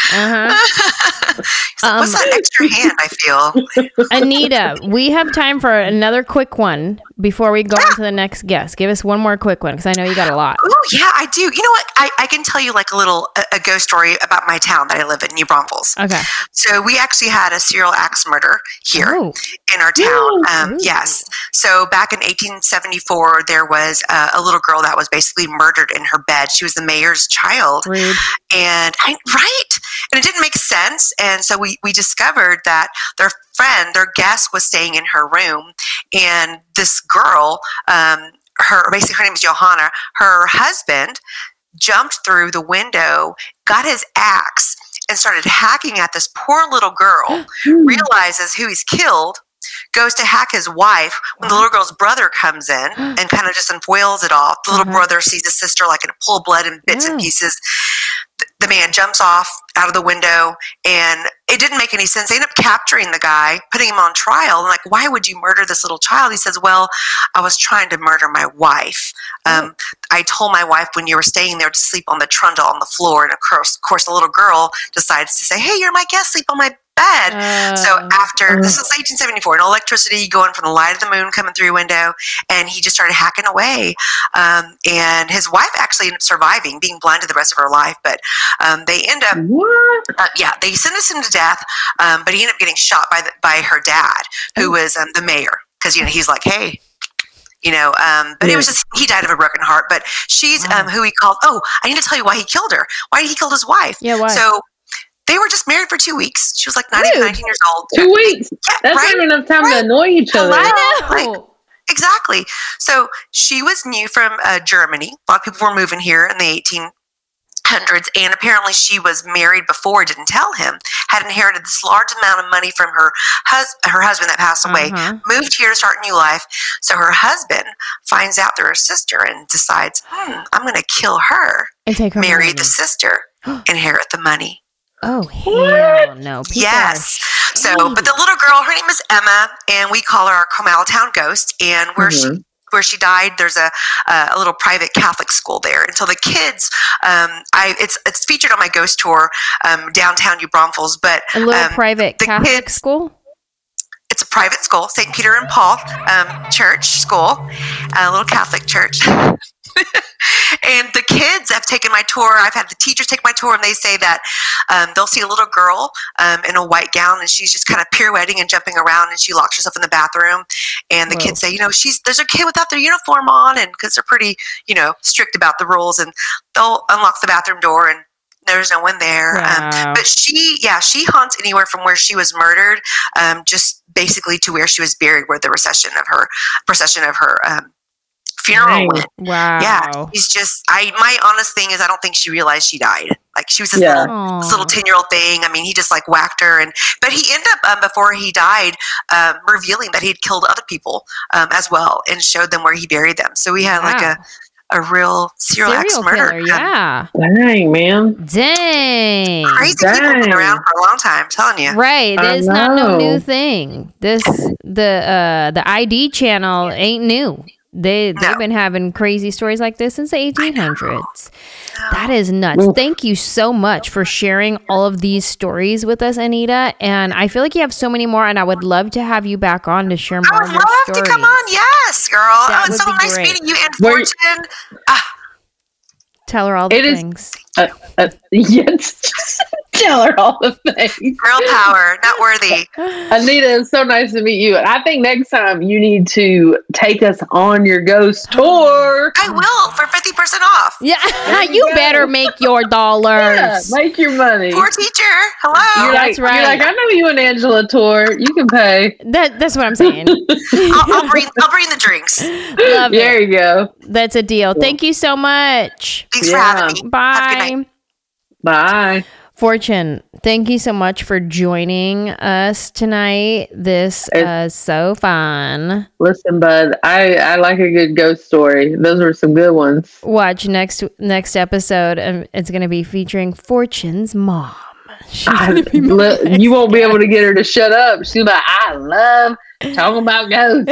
Uh-huh. What's that extra hand? I feel. Anita, we have time for another quick one before we go on to the next guest. Give us one more quick one because I know you got a lot. Oh yeah, I do. You know what? I, I can tell you like a little a, a ghost story about my town that I live in, New Braunfels. Okay. So we actually had a serial axe murder here Oh. in our town. Um, Ooh. yes. So back in eighteen seventy-four, there was a, a little girl that was basically murdered in her bed. She was the mayor's child. Rude. And I, right. And it didn't make sense. And so we, we discovered that their friend, their guest was staying in her room. And this girl, um, her, basically her name is Johanna, her husband jumped through the window, got his axe and started hacking at this poor little girl, realizes who he's killed, goes to hack his wife when the little girl's brother comes in and kind of just unfoils it all. The little Uh-huh. brother sees his sister like in a pool of blood and bits and Yeah. pieces. The, the man jumps off out of the window, and it didn't make any sense. They end up capturing the guy, putting him on trial. And like, why would you murder this little child? He says, well, I was trying to murder my wife. Um, I told my wife when you were staying there to sleep on the trundle on the floor. And of course, of course, the little girl decides to say, hey, you're my guest, sleep on my bed. So Uh, after, this is eighteen seventy-four, no electricity going from the light of the moon coming through your window, and he just started hacking away. Um, and his wife actually ended up surviving, being blinded the rest of her life. But um, they end up, What? uh, yeah, they sentenced him to death, um, but he ended up getting shot by the, by her dad, who was um, the mayor, because you know he's like, hey. You know, um, but it was just, he died of a broken heart. But she's um, who he called, oh, I need to tell you why he killed her. Why he killed his wife. Yeah, why? So they were just married for two weeks. She was like not even Rude. nineteen years old. Two weeks. Yeah, That's right? not enough time Right. to annoy each other. I know. Like, exactly. So she was new from uh, Germany. A lot of people were moving here in the eighteen hundreds, and apparently she was married before, didn't tell him, had inherited this large amount of money from her, hus- her husband that passed away, Uh-huh. moved here to start a new life. So her husband finds out they're a sister and decides, hmm, I'm going to kill her, And take her marry money. the sister, inherit the money. Oh, hell no. People Yes. are So, shady. but the little girl, her name is Emma, and we call her our Comal Town ghost. And where Mhm. she where she died, there's a uh, a little private Catholic school there. And so the kids, um, I it's it's featured on my ghost tour um, downtown New Braunfels. But A little um, private the Catholic kids- school? it's a private school, Saint Peter and Paul um, Church School, a little Catholic church. And the kids have taken my tour. I've had the teachers take my tour, and they say that um, they'll see a little girl um, in a white gown, and she's just kind of pirouetting and jumping around, and she locks herself in the bathroom. And the Whoa. kids say, you know, she's there's a kid without their uniform on, and because they're pretty, you know, strict about the rules, and they'll unlock the bathroom door, and There's no one there. Wow. Um, but she, yeah, she haunts anywhere from where she was murdered, um, just basically to where she was buried, where the procession of her procession of her um, funeral Dang. went. Wow. Yeah, she's just. I my honest thing is, I don't think she realized she died. Like she was this Yeah. little, this little ten year old thing. I mean, he just like whacked her, and but he ended up um, before he died, um, revealing that he'd killed other people um, as well, and showed them where he buried them. So we had like Wow. a. A real serial, Serial ex murder. killer, yeah. Dang, man. Dang. Crazy people have been Dang. around for a long time, I'm telling you. Right. I It's not no know. new thing. This the uh the I D channel ain't new. They they've No. been having crazy stories like this since the eighteen hundreds. No. That is nuts. Oof. Thank you so much for sharing all of these stories with us, Anita. And I feel like you have so many more, and I would love to have you back on to share I more would of your love stories. to come on. Yes, girl. That Oh, it's would so be nice great. meeting you and Where you- Fortune. Ah, Tell her all the It is- things. Uh, uh, yes. Tell her all the things. girl power, not worthy. Anita, it's so nice to meet you. And I think next time you need to take us on your ghost tour. I will for fifty percent off. Yeah, There you you go. better make your Yeah, dollars. make your money. Poor teacher. Hello. You're That's like, right. You're like, I know you and Angela tour. You can pay. That that's what I'm saying. I'll, I'll bring. I'll bring the drinks. Love There it. you go. That's a deal. Thank you so much. Thanks Yeah. for having me. Have a good Bye. night. Bye. Fortune, thank you so much for joining us tonight. This It's- is so fun. Listen, bud, I, I like a good ghost story. Those were some good ones. Watch next next episode. Um, it's going to be featuring Fortune's mom. She's I, gonna be my look, you won't be able to get her to shut up. She's like, I love talking about ghosts.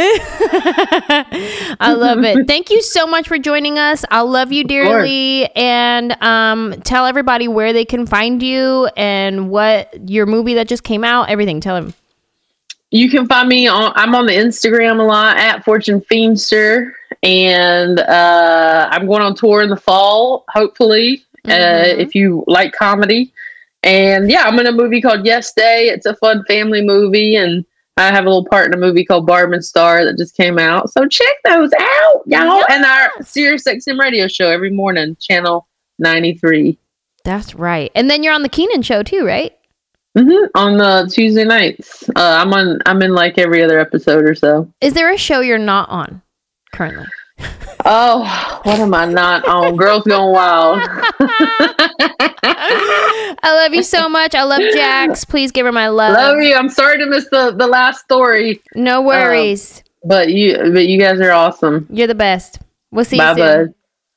I love it. Thank you so much for joining us. I love you dearly. And um, tell everybody where they can find you and what your movie that just came out, everything. Tell them. You can find me on, I'm on the Instagram a lot at Fortune Feemster. And uh, I'm going on tour in the fall, hopefully, uh, Mhm. if you like comedy. And yeah, I'm in a movie called Yes Day. It's a fun family movie. And I have a little part in a movie called Barb and Star that just came out. So check those out, y'all. Yes. And our Sirius X M radio show every morning, channel ninety-three. That's right. And then you're on the Keenan show too, right? Mm-hmm. On the Tuesday nights. Uh, I'm on. I'm in like every other episode or so. Is there a show you're not on currently? Oh, what am I not on? Girls Gone Wild. I love you so much. I love Jax. Please give her my love. Love you. I'm sorry to miss the, the last story, No worries. but you but you guys are awesome. You're the best. We'll see Bye, you soon.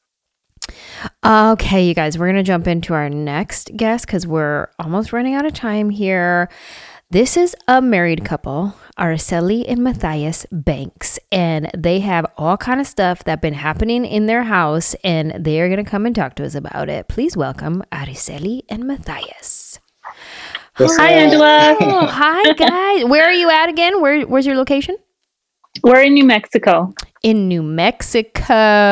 bud. Okay, you guys, we're going to jump into our next guest because we're almost running out of time here. This is a married couple, Araceli and Matthias Banks, and they have all kind of stuff that's been happening in their house, and they are going to come and talk to us about it. Please welcome Araceli and Matthias. Hi, Angela. Oh, hi, guys. Where are you at again? Where, where's your location? We're in New Mexico. In New Mexico.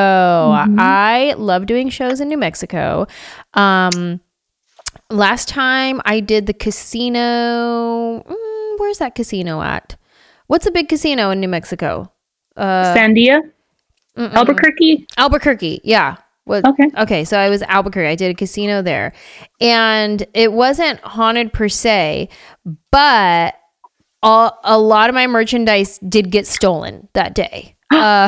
I love doing shows in New Mexico. Um, last time I did the casino. Mm, where's that casino at? What's a big casino in New Mexico? Uh, Sandia, mm-mm. Albuquerque. Albuquerque. Yeah. Was, Okay. Okay. So I was Albuquerque. I did a casino there, and it wasn't haunted per se, but all, a lot of my merchandise did get stolen that day. Uh,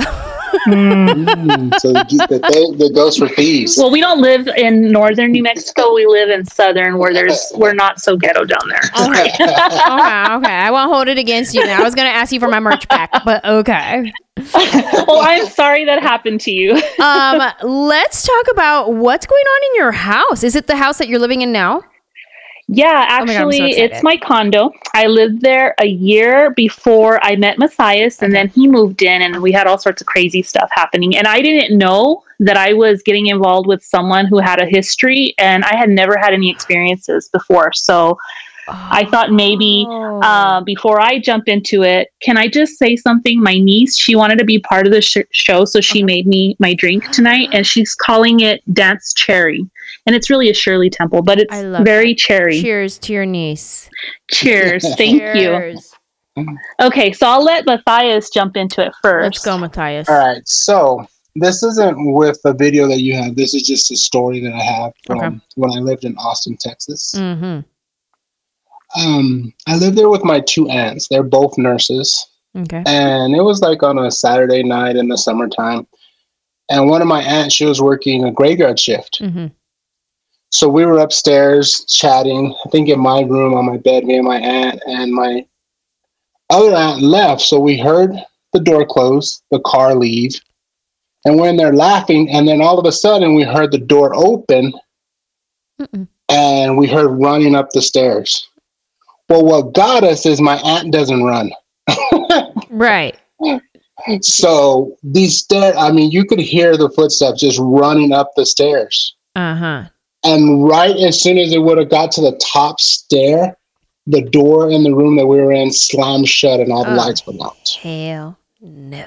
Mm, so the, the, the ghosts were thieves. Well, we don't live in northern New Mexico. We live in southern, where there's we're not so ghetto down there. okay. okay. Okay. I won't hold it against you now. I was going to ask you for my merch back, but okay. Well, I'm sorry that happened to you. Um, let's talk about what's going on in your house. Is it the house that you're living in now? Yeah, Oh my God, I'm so actually, excited. it's my condo. I lived there a year before I met Matthias, and then he moved in, and we had all sorts of crazy stuff happening. And I didn't know that I was getting involved with someone who had a history, and I had never had any experiences before. So I thought maybe Oh. uh, before I jump into it, can I just say something? My niece, she wanted to be part of the sh- show, so she made me my drink tonight, and she's calling it Dance Cherry. And it's really a Shirley Temple, but it's I love very that. cherry. Cheers to your niece. Cheers. Thank you. Cheers. Okay, so I'll let Matthias jump into it first. Let's go, Matthias. All right. So this isn't with the video that you have. This is just a story that I have from Okay. when I lived in Austin, Texas. Mm-hmm. Um, I lived there with my two aunts. They're both nurses. Okay. And it was like on a Saturday night in the summertime. And one of my aunts, she was working a graveyard shift. Mm-hmm. So we were upstairs chatting, I think in my room on my bed, me and my aunt, and my other aunt left. So we heard the door close, the car leave, and we're in there laughing. And then all of a sudden we heard the door open Mm-mm. and we heard running up the stairs. Well, what got us is my aunt doesn't run. Right. So these stairs, I mean, you could hear the footsteps just running up the stairs. Uh-huh. And right as soon as it would have got to the top stair, the door in the room that we were in slammed shut and all the Oh. lights went out. Hell no.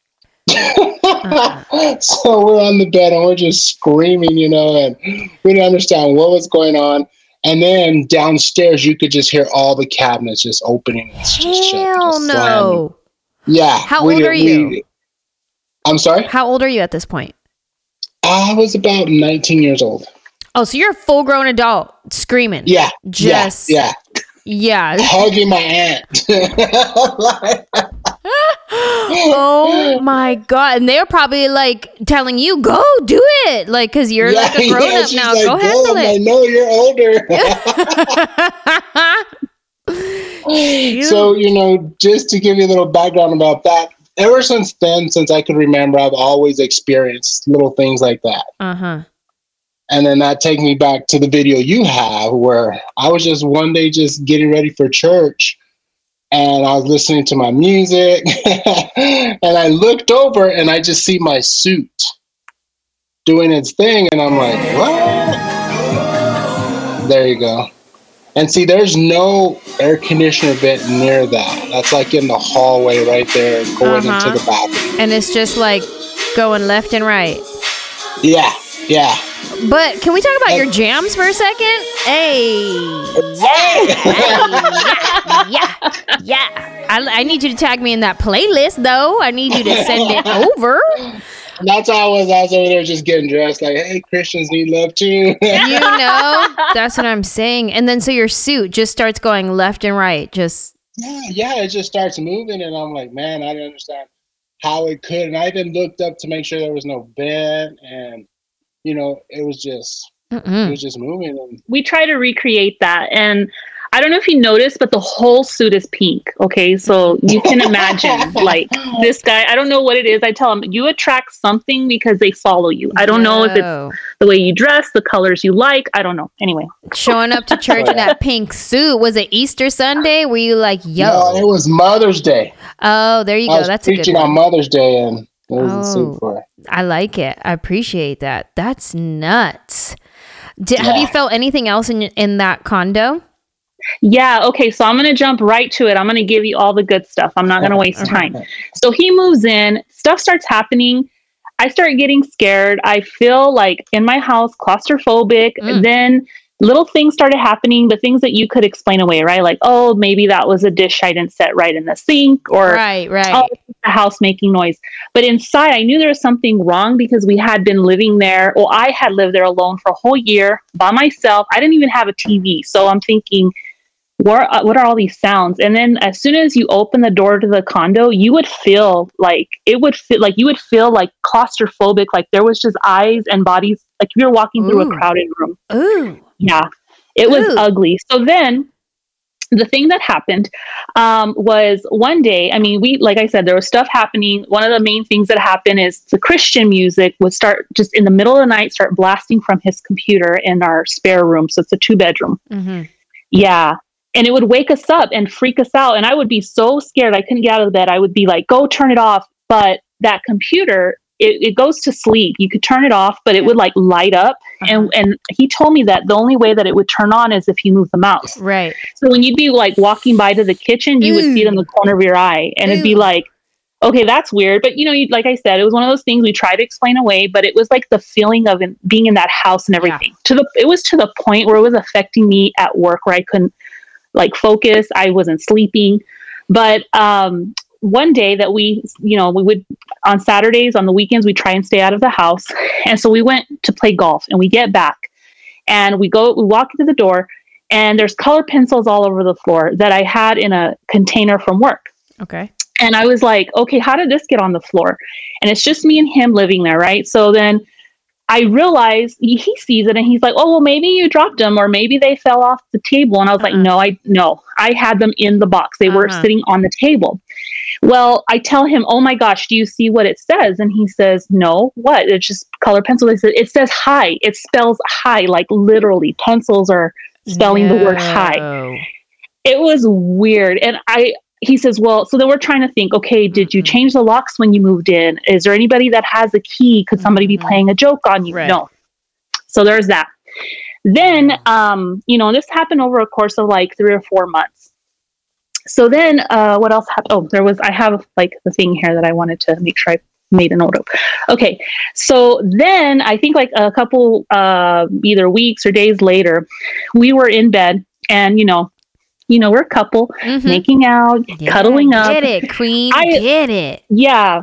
Uh-uh. So we're on the bed and we're just screaming, you know, and we didn't understand what was going on. And then downstairs, you could just hear all the cabinets just opening. And just shut, Hell just slamming. no. Yeah. How we old did- are you? we- I'm sorry? How old are you at this point? I was about nineteen years old. Oh, so you're a full grown adult screaming. Yeah. Just yeah. yeah. Yeah. Hugging my aunt. Like, Oh my god. And they're probably like telling you, go do it. Like, cause you're yeah, like a grown yeah, up she's now. like, Go handle I'm it. like, no, you're older. So, you know, just to give you a little background about that, ever since then, since I could remember, I've always experienced little things like that. Uh-huh. And then that takes me back to the video you have where I was just one day just getting ready for church and I was listening to my music and I looked over and I just see my suit doing its thing and I'm like, what? There you go. And see, there's no air conditioner vent near that. That's like in the hallway right there going Uh-huh. into the bathroom. And it's just like going left and right. Yeah, yeah. But can we talk about your jams for a second? Hey. Yeah. yeah. Yeah. I, I need you to tag me in that playlist, though. I need you to send it over. And that's how I was. I was over there just getting dressed like, hey, Christians need love too. You know? That's what I'm saying. And then so your suit just starts going left and right. Just. yeah, yeah, it just starts moving. And I'm like, man, I didn't understand how it could. And I even looked up to make sure there was no bed. And, you know, it was just, it Mm-mm. was just moving. And We try to recreate that. And I don't know if you noticed, but the whole suit is pink. Okay. So you can imagine like this guy, I don't know what it is. I tell him you attract something because they follow you. I don't know if it's No. the way you dress, the colors you like. I don't know. Anyway. Showing up to church in that pink suit. Was it Easter Sunday? Were you like, yo? no, it was Mother's Day. Oh, there you I go. was That's a good preaching on one. Mother's Day and it was a Oh. suit for it. I like it. I appreciate that. That's nuts. Did, Have you Yeah. felt anything else in in that condo? Yeah. Okay. So I'm going to jump right to it. I'm going to give you all the good stuff. I'm not going to waste time. So he moves in, stuff starts happening. I start getting scared. I feel like in my house, claustrophobic. Mm. Then little things started happening, but things that you could explain away, right? Like, oh, maybe that was a dish I didn't set right in the sink, or Right, right. oh, the house making noise. But inside, I knew there was something wrong because we had been living there. Well, I had lived there alone for a whole year by myself. I didn't even have a T V. So I'm thinking, what, uh, what are all these sounds? And then as soon as you open the door to the condo, you would feel like it would feel like you would feel like claustrophobic, like there was just eyes and bodies, like you were walking through Ooh. a crowded room. Ooh. Yeah, it was Ooh. ugly. So then the thing that happened um, was one day, I mean, we, like I said, there was stuff happening. One of the main things that happened is the Christian music would start just in the middle of the night, start blasting from his computer in our spare room. So it's a two bedroom. Mm-hmm. Yeah. And it would wake us up and freak us out. And I would be so scared. I couldn't get out of the bed. I would be like, go turn it off. But that computer, it, it goes to sleep. You could turn it off, but it would like light up. And and he told me that the only way that it would turn on is if you move the mouse. Right. So when you'd be like walking by to the kitchen, you would see it in the corner of your eye. And it'd be Ew. like, okay, that's weird. But you know, you, like I said, it was one of those things we try to explain away, but it was like the feeling of in, being in that house and everything. To the it was to the point where it was affecting me at work where I couldn't like focus. I wasn't sleeping. But um one day that we, you know, we would, on Saturdays, on the weekends, we try and stay out of the house. And so we went to play golf, and we get back and we go, we walk into the door, and there's color pencils all over the floor that I had in a container from work. Okay. And I was like, okay, how did this get on the floor? And it's just me and him living there, right? So then I realized he, he sees it, and he's like, oh, well, maybe you dropped them, or maybe they fell off the table. And I was uh-uh. like, no, I no, I had them in the box. They uh-huh. were sitting on the table. Well, I tell him, oh my gosh, do you see what it says? And he says, no, what? It's just color pencil. It says, it says hi. It spells hi, like literally pencils are spelling no. the word hi. It was weird. And I, he says, well, so then we're trying to think, okay, did you change the locks when you moved in? Is there anybody that has a key? Could somebody be playing a joke on you? Right. No. So there's that. Then, um, you know, this happened over a course of like three or four months. So then, uh, what else happened? Oh, there was, I have like the thing here that I wanted to make sure I made a note of. Okay. So then I think like a couple, uh, either weeks or days later, we were in bed, and, you know, you know, we're a couple mm-hmm. making out, yeah, cuddling up. Get it, queen. I, get it. Yeah.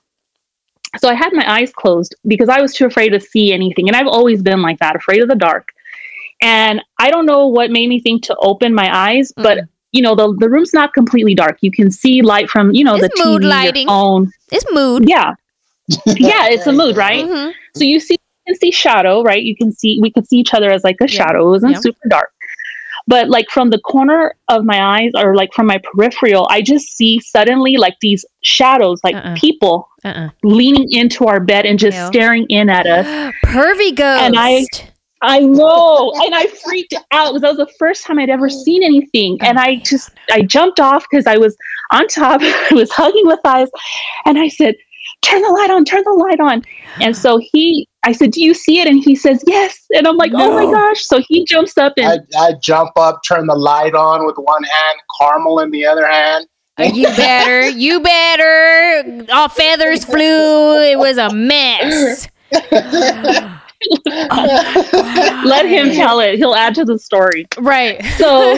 So I had my eyes closed because I was too afraid to see anything. And I've always been like that, afraid of the dark. And I don't know what made me think to open my eyes, mm-hmm. but you know, the, the room's not completely dark. You can see light from, you know, it's the mood T V, lighting. Your phone. It's mood. Yeah. Yeah, it's a mood, right? Mm-hmm. So you see, you can see shadow, right? You can see, we could see each other as like a yeah. shadow. It wasn't yeah. super dark. But like from the corner of my eyes, or like from my peripheral, I just see suddenly like these shadows, like uh-uh. people uh-uh. leaning into our bed and just Ew. staring in at us. Pervy ghost. And I... I know. And I freaked out because that was the first time I'd ever seen anything. And I just, I jumped off because I was on top. I was hugging with eyes. And I said, turn the light on, turn the light on. And so he, I said, do you see it? And he says, yes. And I'm like, no. oh my gosh. So he jumps up and I, I jump up, turn the light on with one hand, caramel in the other hand. You better, you better. All feathers flew. It was a mess. Let him tell it. He'll add to the story. Right. So,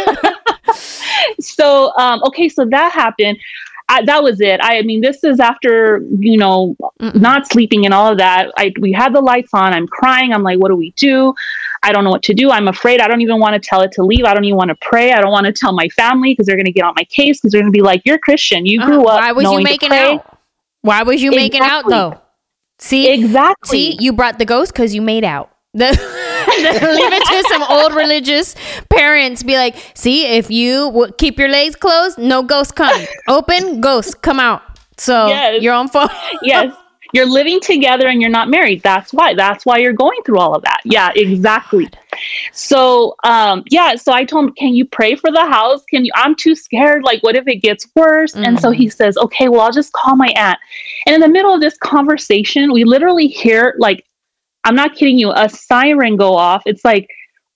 so, um, okay. So that happened. I, that was it. I, I mean, this is after, you know, Mm-mm. not sleeping and all of that. I, we had the lights on. I'm crying. I'm like, what do we do? I don't know what to do. I'm afraid. I don't even want to tell it to leave. I don't even want to pray. I don't want to tell my family because they're going to get on my case because they're going to be like, you're Christian. You grew uh, up. Why was you making out? Why was you exactly. making out though? See, exactly. See, you brought the ghost because you made out. The, the, leave it to some old religious parents. Be like, see, if you w- keep your legs closed, no ghost come. Open, ghost come out. So yes. you're on phone. Yes, you're living together and you're not married. That's why. That's why you're going through all of that. Yeah, exactly. So, um, yeah. So I told him, can you pray for the house? Can you? I'm too scared. Like, what if it gets worse? Mm-hmm. And so he says, okay, well, I'll just call my aunt. And in the middle of this conversation, we literally hear, like, I'm not kidding you, a siren go off. It's like,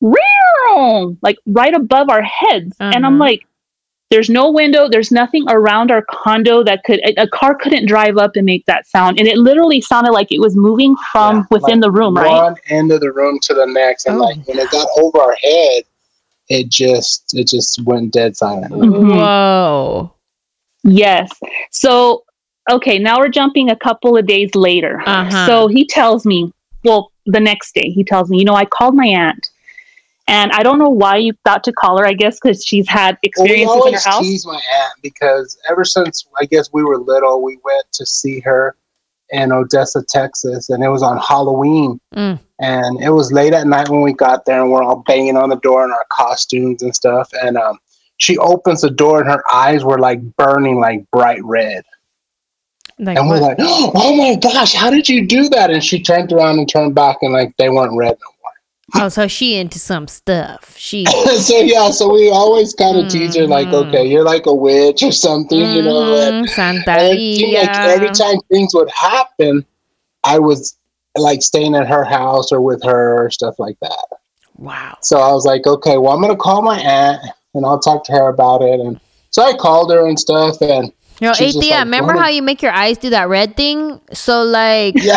real, like right above our heads. Uh-huh. And I'm like, there's no window. There's nothing around our condo that could, a, a car couldn't drive up and make that sound. And it literally sounded like it was moving from yeah, within like the room, one right? One end of the room to the next. And oh. like when it got over our head, it just, it just went dead silent. Mm-hmm. Whoa. Yes. So, okay, now we're jumping a couple of days later. Uh-huh. So he tells me, well, the next day, he tells me, you know, I called my aunt. And I don't know why you thought to call her, I guess, because she's had experiences well, we in her house. always tease my aunt because ever since, I guess, we were little, we went to see her in Odessa, Texas. And it was on Halloween. Mm. And it was late at night when we got there and we're all banging on the door in our costumes and stuff. And um, she opens the door and her eyes were like burning like bright red. Like and we're what? like, oh my gosh, how did you do that? And she turned around and turned back and like they weren't red no more. Oh, so she into some stuff. She so yeah, so we always kind of mm-hmm. tease her like, okay, you're like a witch or something, mm-hmm. you know. And, Santeria. And it seemed like every time things would happen, I was like staying at her house or with her or stuff like that. Wow. So I was like, okay, well, I'm gonna call my aunt and I'll talk to her about it. And so I called her and stuff and Yo, Athea, like, remember how you make your eyes do that red thing? So, like, yeah.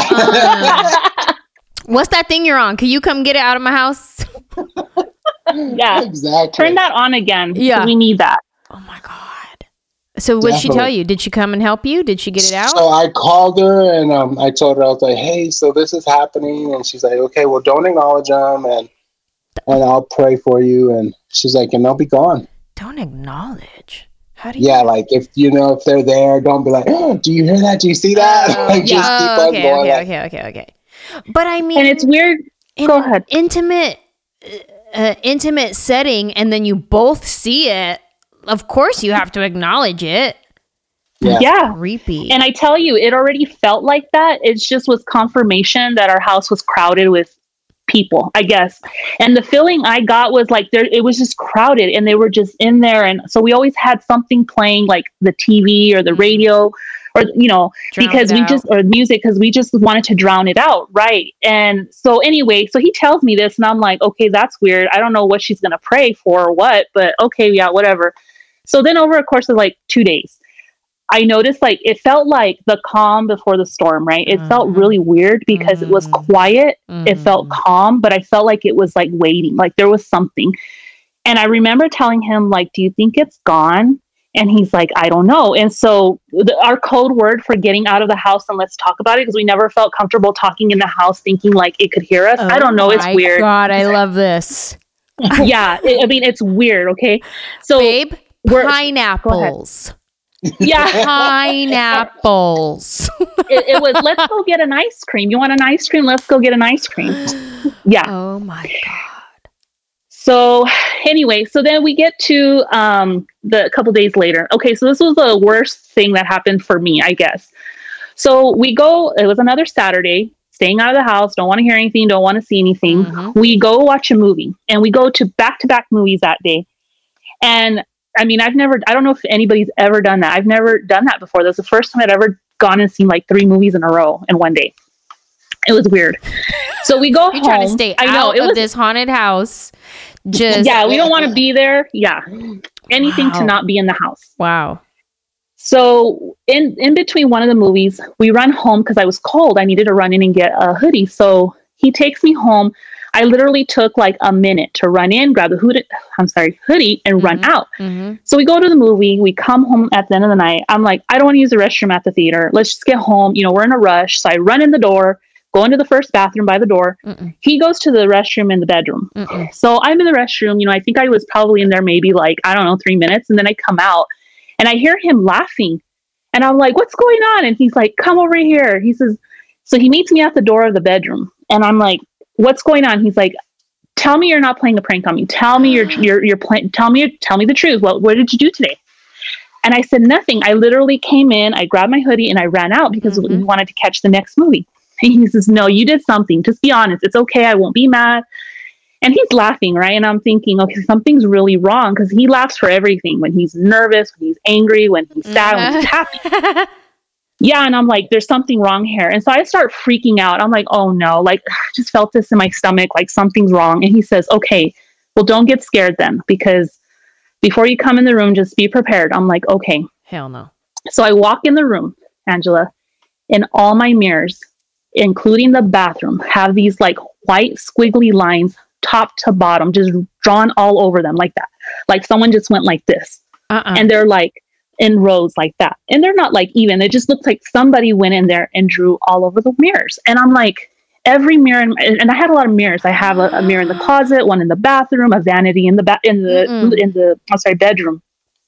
um, what's that thing you're on? Can you come get it out of my house? Yeah, exactly. Turn that on again. Yeah, we need that. Oh my god. So what did she tell Definitely. you? Did she come and help you? Did she get it out? So I called her and um, I told her, I was like, hey, so this is happening. And she's like, okay, well, don't acknowledge them and and I'll pray for you. And she's like, and they'll be gone. Don't acknowledge. How do you? Yeah, like if you know if they're there, don't be like, oh, do you hear that? Do you see that? Oh, like, just yeah. keep Oh, on okay, going. okay, like, okay, okay, okay. But I mean, And it's weird. in Go an ahead. intimate, uh, intimate setting, and then you both see it. Of course, you have to acknowledge it. Yeah. Yeah. Creepy. And I tell you, it already felt like that. It just was confirmation that our house was crowded with people, I guess. And the feeling I got was like there, it was just crowded and they were just in there. And so we always had something playing, like the T V or the radio or, you know, Drown because it we out. just, or music, because we just wanted to drown it out. Right. And so anyway, so he tells me this and I'm like, okay, that's weird. I don't know what she's going to pray for or what, but okay, yeah, whatever. So then over a course of like two days, I noticed like it felt like the calm before the storm, right? It Mhm. felt really weird because it was Mhm. quiet. It Mhm. felt calm, but I felt like it was like waiting, like there was something. And I remember telling him, like, do you think it's gone? And he's like, I don't know. And so the, our code word for getting out of the house and let's talk about it, because we never felt comfortable talking in the house thinking like it could hear us. I don't know. It's Oh my weird. God, I love this. Yeah. It, I mean, it's weird. Okay. So Babe, we're- pineapples. yeah. Pineapples. it, it was, let's go get an ice cream. You want an ice cream? Let's go get an ice cream. Yeah. Oh my God. So anyway, so then we get to um, the couple days later. Okay, so this was the worst thing that happened for me, I guess. So we go, it was another Saturday, staying out of the house, don't want to hear anything, don't want to see anything. Mhm. We go watch a movie and we go to back-to-back movies that day. And I mean, I've never, I don't know if anybody's ever done that. I've never done that before. That was the first time I'd ever gone and seen like three movies in a row in one day. It was weird. So we go You're home. trying to stay I know, out it of was, this haunted house. Just yeah, we don't want to be there. Yeah. Anything Wow. to not be in the house. wow. So in, in between one of the movies, we run home because I was cold. I needed to run in and get a hoodie. So he takes me home. I literally took like a minute to run in, grab the hoodie, I'm sorry, hoodie and run Mhm. out. Mm-hmm. So we go to the movie, we come home at the end of the night. I'm like, I don't want to use the restroom at the theater. Let's just get home. You know, we're in a rush. So I run in the door, go into the first bathroom by the door. Mm-mm. He goes to the restroom in the bedroom. Mm-mm. So I'm in the restroom, you know, I think I was probably in there maybe like, I don't know, three minutes. And then I come out and I hear him laughing. And I'm like, what's going on? And he's like, come over here. He says, so he meets me at the door of the bedroom. And I'm like, what's going on? He's like, tell me you're not playing a prank on me. Tell me you're you're you're playing. Tell me tell me the truth. What what did you do today? And I said nothing. I literally came in. I grabbed my hoodie and I ran out because Mhm. we wanted to catch the next movie. And he says, "No, you did something. Just be honest. It's okay. I won't be mad." And he's laughing, right? And I'm thinking, okay, something's really wrong because he laughs for everything. When he's nervous, when he's angry, when he's sad, when he's happy. Yeah, and I'm like, there's something wrong here. And so I start freaking out. I'm like, oh no, like I just felt this in my stomach, like something's wrong. And he says, okay, well, don't get scared then, because before you come in the room, just be prepared. I'm like, okay. Hell no. So I walk in the room, Angela, and all my mirrors, including the bathroom, have these like white squiggly lines, top to bottom, just drawn all over them like that. Like someone just went like this. Uh-uh. And they're like in rows like that. And they're not like even. It just looks like somebody went in there and drew all over the mirrors. And I'm like, every mirror, in, and I had a lot of mirrors. I have a, a mirror in the closet, one in the bathroom, a vanity in the ba- in the Mm-mm. in the I'm sorry bedroom.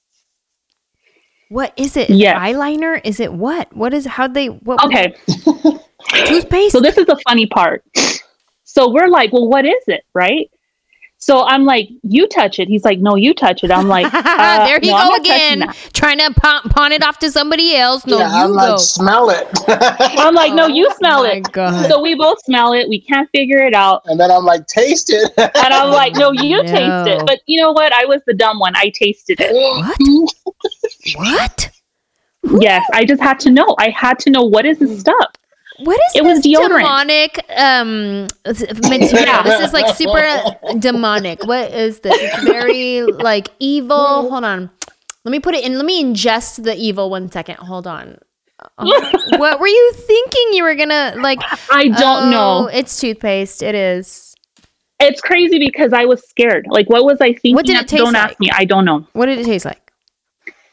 What is it? Is Yes. it eyeliner? Is it what? What is how they what Okay, toothpaste? so this is the funny part. So we're like, well, what is it, right? So I'm like, you touch it. He's like, no, you touch it. I'm like, uh, there you no, I'm go not touching again, that. trying to pawn, pawn it off to somebody else. No, yeah, you I'm go. like, smell it. I'm like, no, you Oh smell my it. God. So we both smell it. We can't figure it out. and then I'm like, taste it. And I'm like, no, you No. taste it. But you know what? I was the dumb one. I tasted it. What? What? Yes, I just had to know. I had to know, what is this stuff? What is It was this deodorant. demonic um material? This is like super demonic. What is this? It's very like evil. Hold on. Let me put it in. Let me ingest the evil one second. Hold on. Oh, what were you thinking you were gonna like? I don't oh, know. It's toothpaste. It is. It's crazy because I was scared. Like, what was I thinking? What did it taste Don't like? ask me. I don't know. What did it taste like?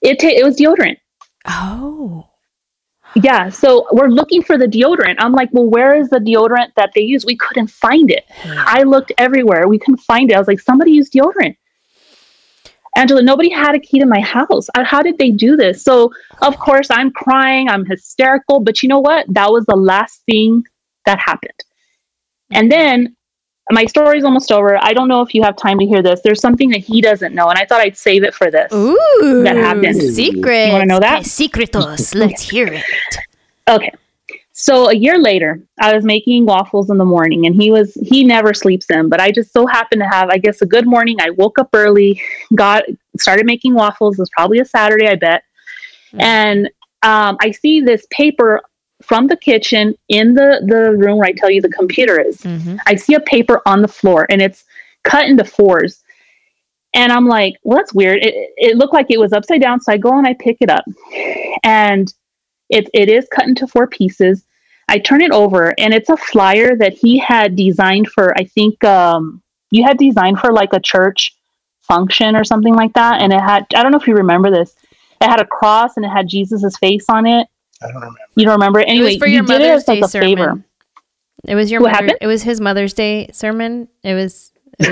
It ta- it was deodorant. Oh. Yeah, so we're looking for the deodorant. I'm like, well, where is the deodorant that they use? We couldn't find it. Yeah. I looked everywhere. We couldn't find it. I was like, somebody used deodorant. Angela, nobody had a key to my house. I, how did they do this? So, of course, I'm crying. I'm hysterical. But you know what? That was the last thing that happened. And then my story's almost over. I don't know if you have time to hear this. There's something that he doesn't know. And I thought I'd save it for this. Ooh. That happened. Secrets. You wanna know that? Okay, secretos. Let's hear it. Okay. So a year later, I was making waffles in the morning, and he was, he never sleeps in, but I just so happened to have, I guess, a good morning. I woke up early, got, started making waffles. It was probably a Saturday, I bet. Mm-hmm. And um, I see this paper from the kitchen in the, the room where I tell you the computer is. Mm-hmm. I see a paper on the floor, and it's cut into fours. And I'm like, well, that's weird. It, it looked like it was upside down. So I go and I pick it up, and It it is cut into four pieces. I turn it over, and it's a flyer that he had designed for, I think, um, you had designed for like a church function or something like that. And it had, I don't know if you remember this. It had a cross, and it had Jesus's face on it. I don't remember. You don't remember it? Anyway, It was for he your did it Mother's as like Day a sermon. favor. It was your What mother, happened? it was his Mother's Day sermon. It was, it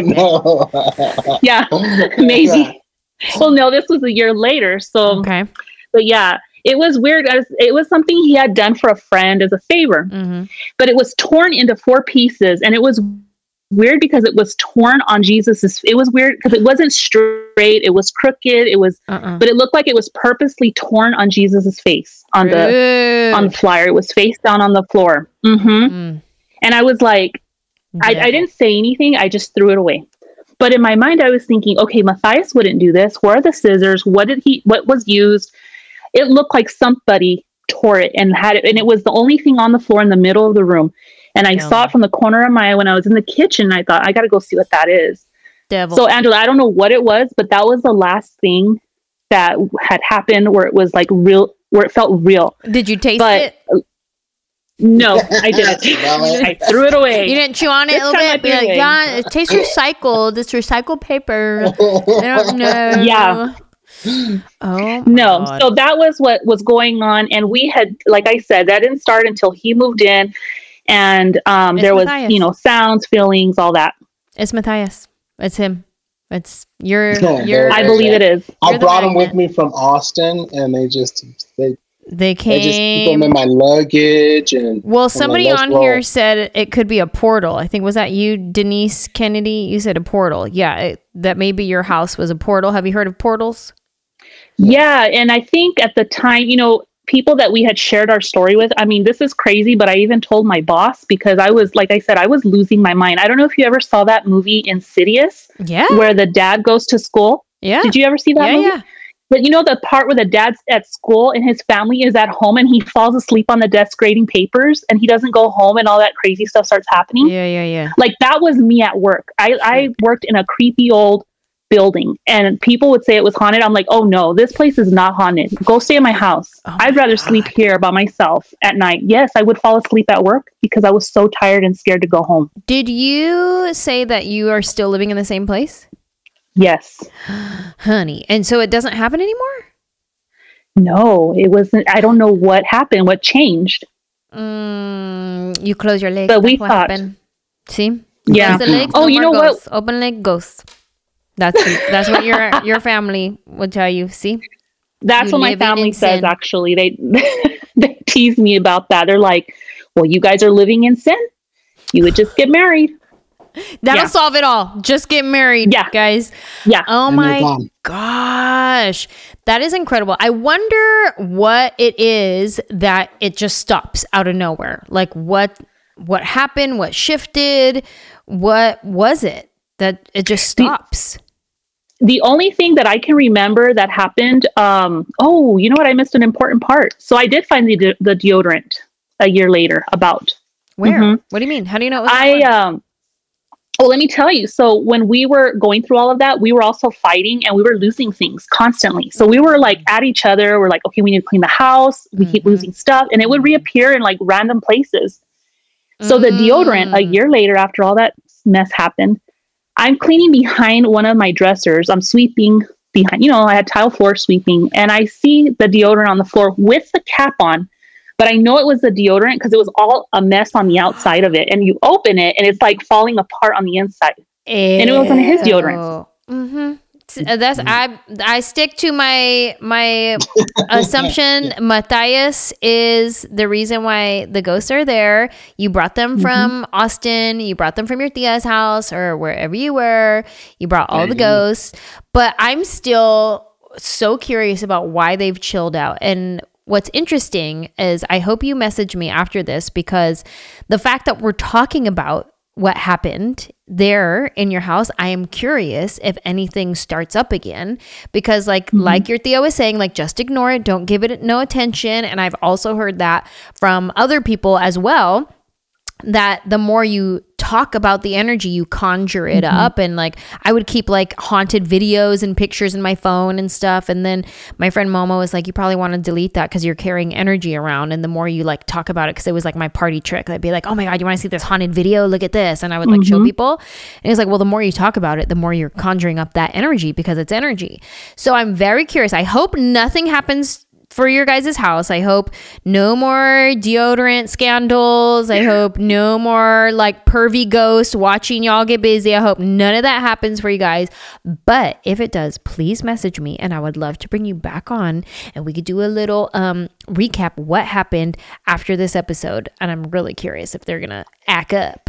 was no. Yeah, maybe. Well, no, this was a year later. So, okay. but yeah. It was weird. As it was something he had done for a friend as a favor, mm-hmm. but it was torn into four pieces, and it was weird because it was torn on Jesus's. It was weird because it wasn't straight; it was crooked. It was, uh-uh. but it looked like it was purposely torn on Jesus's face on the Rude. on the flyer. It was face down on the floor, mm-hmm. mm. and I was like, yeah. I, I didn't say anything. I just threw it away. But in my mind, I was thinking, okay, Matthias wouldn't do this. Where are the scissors? What did he? What was used? It looked like somebody tore it and had it, and it was the only thing on the floor in the middle of the room. And I yeah. saw it from the corner of my eye when I was in the kitchen. I thought, I got to go see what that is. Devil. So, Angela, I don't know what it was, but that was the last thing that had happened where it was like real, where it felt real. Did you taste but, it? Uh, no, I didn't. I threw it away. You didn't chew on it this a little bit? Be like, yeah, it tastes recycled. It's recycled paper. I don't know. Yeah. Oh no God. So that was what was going on, and we had, like I said, that didn't start until he moved in, and um there Matthias. was, you know, sounds, feelings, all that. It's Matthias. It's him. It's your no, your I believe it is. I brought him with me from Austin, and they just they they came they just keep them in my luggage. And well, somebody like, on roll. here said it could be a portal. I think, was that you, Denise Kennedy? You said a portal. Yeah, it, that maybe your house was a portal. Have you heard of portals? Yeah, and I think at the time, you know, people that we had shared our story with, I mean, this is crazy, but I even told my boss, because I was, like I said, I was losing my mind. I don't know if you ever saw that movie Insidious, yeah, where the dad goes to school. Yeah. Did you ever see that yeah, movie? Yeah. But you know the part where the dad's at school and his family is at home, and he falls asleep on the desk grading papers, and he doesn't go home, and all that crazy stuff starts happening? Yeah, yeah, yeah. Like, that was me at work. I, I worked in a creepy old building, and people would say it was haunted. I'm like, oh no, this place is not haunted. Go stay in my house. Oh I'd rather God. sleep here by myself at night. Yes, I would fall asleep at work because I was so tired and scared to go home. Did you say that you are still living in the same place? Yes. Honey. And so it doesn't happen anymore? No, it wasn't. I don't know what happened, what changed. Mm, you close your legs. But we thought. Happened. See? Yeah. The legs, oh, no you know ghosts. what? Open leg ghosts. That's that's what your your family would tell you. See, that's you what my family says. Sin. Actually, they they tease me about that. They're like, "Well, you guys are living in sin. You would just get married. That'll yeah. solve it all. Just get married, yeah, guys. Yeah. Oh and my gosh, that is incredible. I wonder what it is that it just stops out of nowhere. Like what what happened? What shifted? What was it that it just stops? The only thing that I can remember that happened, um, oh, you know what? I missed an important part. So I did find the de- the deodorant a year later. About where? Mm-hmm. What do you mean? How do you know? It was I um. Well, let me tell you. So when we were going through all of that, we were also fighting, and we were losing things constantly. So we were like at each other. We're like, okay, we need to clean the house. We mm-hmm. keep losing stuff, and it would reappear in like random places. So mm. the deodorant, a year later, after all that mess happened, I'm cleaning behind one of my dressers. I'm sweeping behind, you know, I had tile floor sweeping, and I see the deodorant on the floor with the cap on, but I know it was the deodorant because it was all a mess on the outside of it. And you open it and it's like falling apart on the inside. Ew. And it wasn't his deodorant. Mm-hmm. That's I. I stick to my my assumption. Matthias is the reason why the ghosts are there. You brought them from mm-hmm. Austin. You brought them from your tia's house or wherever you were. You brought all mm-hmm. the ghosts. But I'm still so curious about why they've chilled out. And what's interesting is I hope you message me after this, because the fact that we're talking about what happened there in your house, I am curious if anything starts up again, because like mm-hmm. like your Tia was saying, like just ignore it, don't give it no attention. And I've also heard that from other people as well, that the more you talk about the energy, you conjure it mm-hmm. up. And like I would keep like haunted videos and pictures in my phone and stuff, and then my friend Momo was like, you probably want to delete that because you're carrying energy around. And the more you like talk about it, because it was like my party trick, I'd be like, oh my god, you want to see this haunted video, look at this, and I would like mm-hmm. show people, and it's like, well, the more you talk about it, the more you're conjuring up that energy, because it's energy. So I'm very curious. I hope nothing happens for your guys' house. I hope no more deodorant scandals. I hope no more like pervy ghosts watching y'all get busy. I hope none of that happens for you guys. But if it does, please message me, and I would love to bring you back on and we could do a little um recap what happened after this episode. And I'm really curious if they're gonna act up.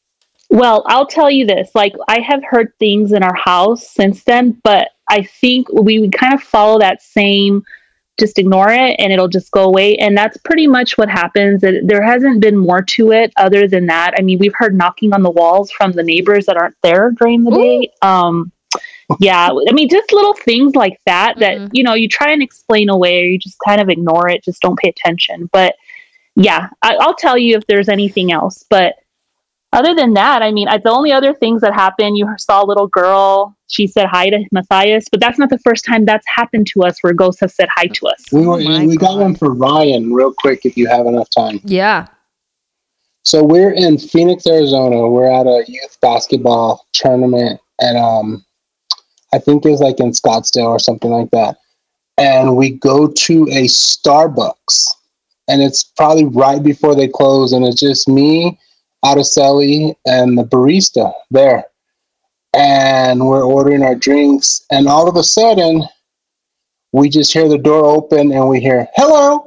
Well, I'll tell you this, like I have heard things in our house since then, but I think we would kind of follow that same just ignore it and it'll just go away. And that's pretty much what happens. There hasn't been more to it other than that. I mean, we've heard knocking on the walls from the neighbors that aren't there during the Ooh. day. Um, yeah. I mean, just little things like that, that, mm-hmm. you know, you try and explain away, or you just kind of ignore it. Just don't pay attention. But yeah, I, I'll tell you if there's anything else. But other than that, I mean, I, the only other things that happened, you saw a little girl. She said hi to Matthias, but that's not the first time that's happened to us where ghosts have said hi to us. We, were, oh we got one for Ryan real quick if you have enough time. Yeah. So we're in Phoenix, Arizona. We're at a youth basketball tournament, and um, I think it was like in Scottsdale or something like that. And we go to a Starbucks, and it's probably right before they close, and it's just me, Araceli, and the barista there. And we're ordering our drinks, and all of a sudden, we just hear the door open, and we hear, hello!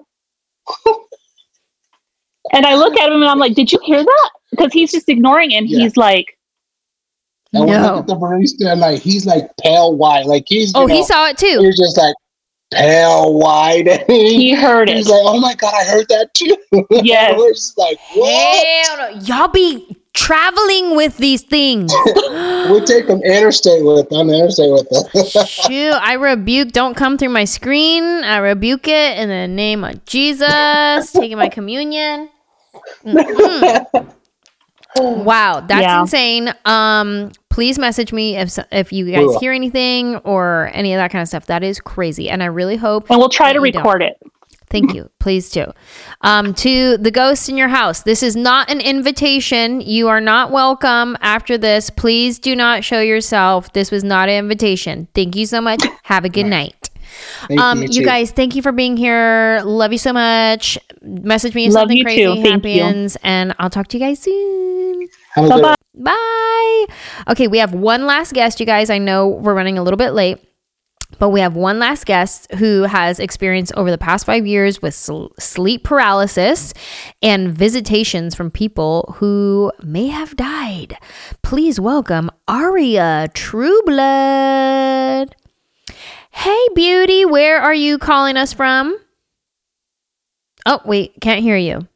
And I look at him, and I'm like, did you hear that? Because he's just ignoring it, and yeah. he's like, and no. we look at the barista, and like, he's like pale white. Like he's, oh, know, he saw it too. He's just like, pale white. he, he heard it. He's like, oh my god, I heard that too. Yes. We're just like, what? Hell no. Y'all be traveling with these things. We take them interstate with them, interstate with them. Shoot, I rebuke, don't come through my screen. I rebuke it in the name of Jesus. Taking my communion. Mm-hmm. Wow, that's yeah. insane. Um, please message me if if you guys hear anything or any of that kind of stuff. That is crazy, and I really hope. And we'll try to record it. Thank you. Please do. Um, to the ghosts in your house, this is not an invitation. You are not welcome after this. Please do not show yourself. This was not an invitation. Thank you so much. Have a good night. Thank um, you, you guys, thank you for being here. Love you so much. Message me if Love something crazy too. happens, and I'll talk to you guys soon. Bye-bye. Bye. Okay, we have one last guest, you guys. I know we're running a little bit late, but we have one last guest who has experience over the past five years with sl- sleep paralysis and visitations from people who may have died. Please welcome Aria Trueblood. Hey, beauty, where are you calling us from? Oh, wait, can't hear you.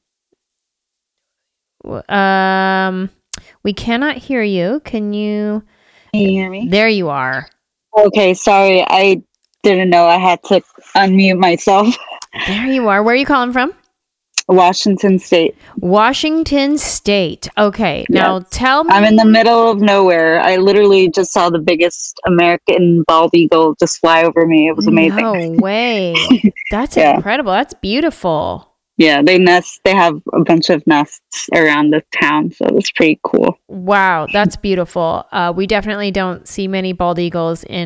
Um, we cannot hear you. Can you? Can you hear me? There you are. Okay, sorry. I didn't know I had to unmute myself. There you are. Where are you calling from? Washington State. Washington State. Okay, now yes. tell me. I'm in the middle of nowhere. I literally just saw the biggest American bald eagle just fly over me. It was amazing. No way. That's yeah. incredible. That's beautiful. Yeah, they nest. They have a bunch of nests around the town, so it's pretty cool. Wow, that's beautiful. Uh, we definitely don't see many bald eagles in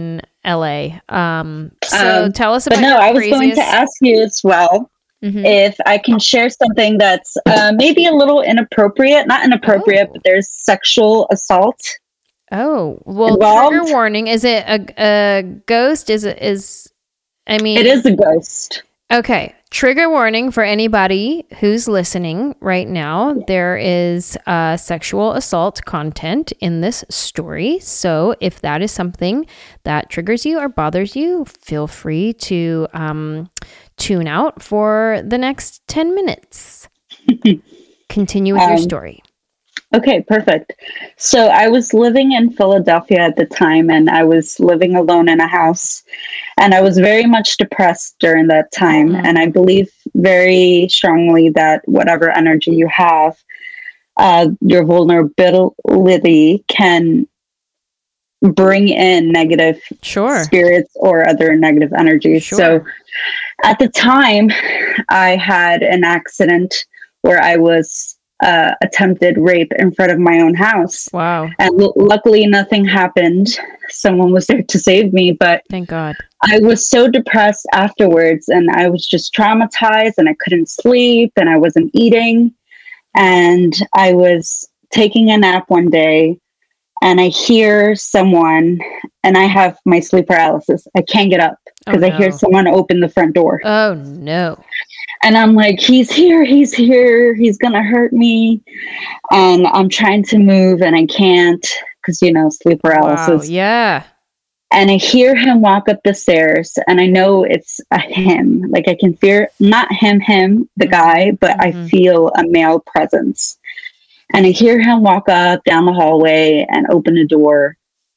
L A. Um, so Um, tell us about But no, your I was craziest. going to ask you as well Mhm. if I can share something that's uh, maybe a little inappropriate, not inappropriate, Oh. but there's sexual assault. Oh, well, Involved? trigger warning. Is it a, a ghost? Is it is? I mean, It is a ghost. Okay. Trigger warning for anybody who's listening right now. There is uh, sexual assault content in this story. So if that is something that triggers you or bothers you, feel free to um, tune out for the next ten minutes. Continue with your Um, story. Okay, perfect. So I was living in Philadelphia at the time, and I was living alone in a house, and I was very much depressed during that time. Mm. And I believe very strongly that whatever energy you have, uh, your vulnerability can bring in negative Sure. spirits or other negative energies. Sure. So at the time, I had an accident where I was uh, attempted rape in front of my own house. Wow. And l- luckily, nothing happened. Someone was there to save me, but Thank God. I was so depressed afterwards, and I was just traumatized, and I couldn't sleep, and I wasn't eating. And I was taking a nap one day, and I hear someone, and I have my sleep paralysis. I can't get up because Oh, I hear no. someone open the front door. Oh, no. And I'm like, he's here, he's here, he's gonna hurt me. And I'm trying to move and I can't because, you know, sleep Wow. paralysis. Yeah. And I hear him walk up the stairs and I know it's a him. Like I can fear, not him, him, the guy, but Mhm. I feel a male presence. And I hear him walk up down the hallway and open the door.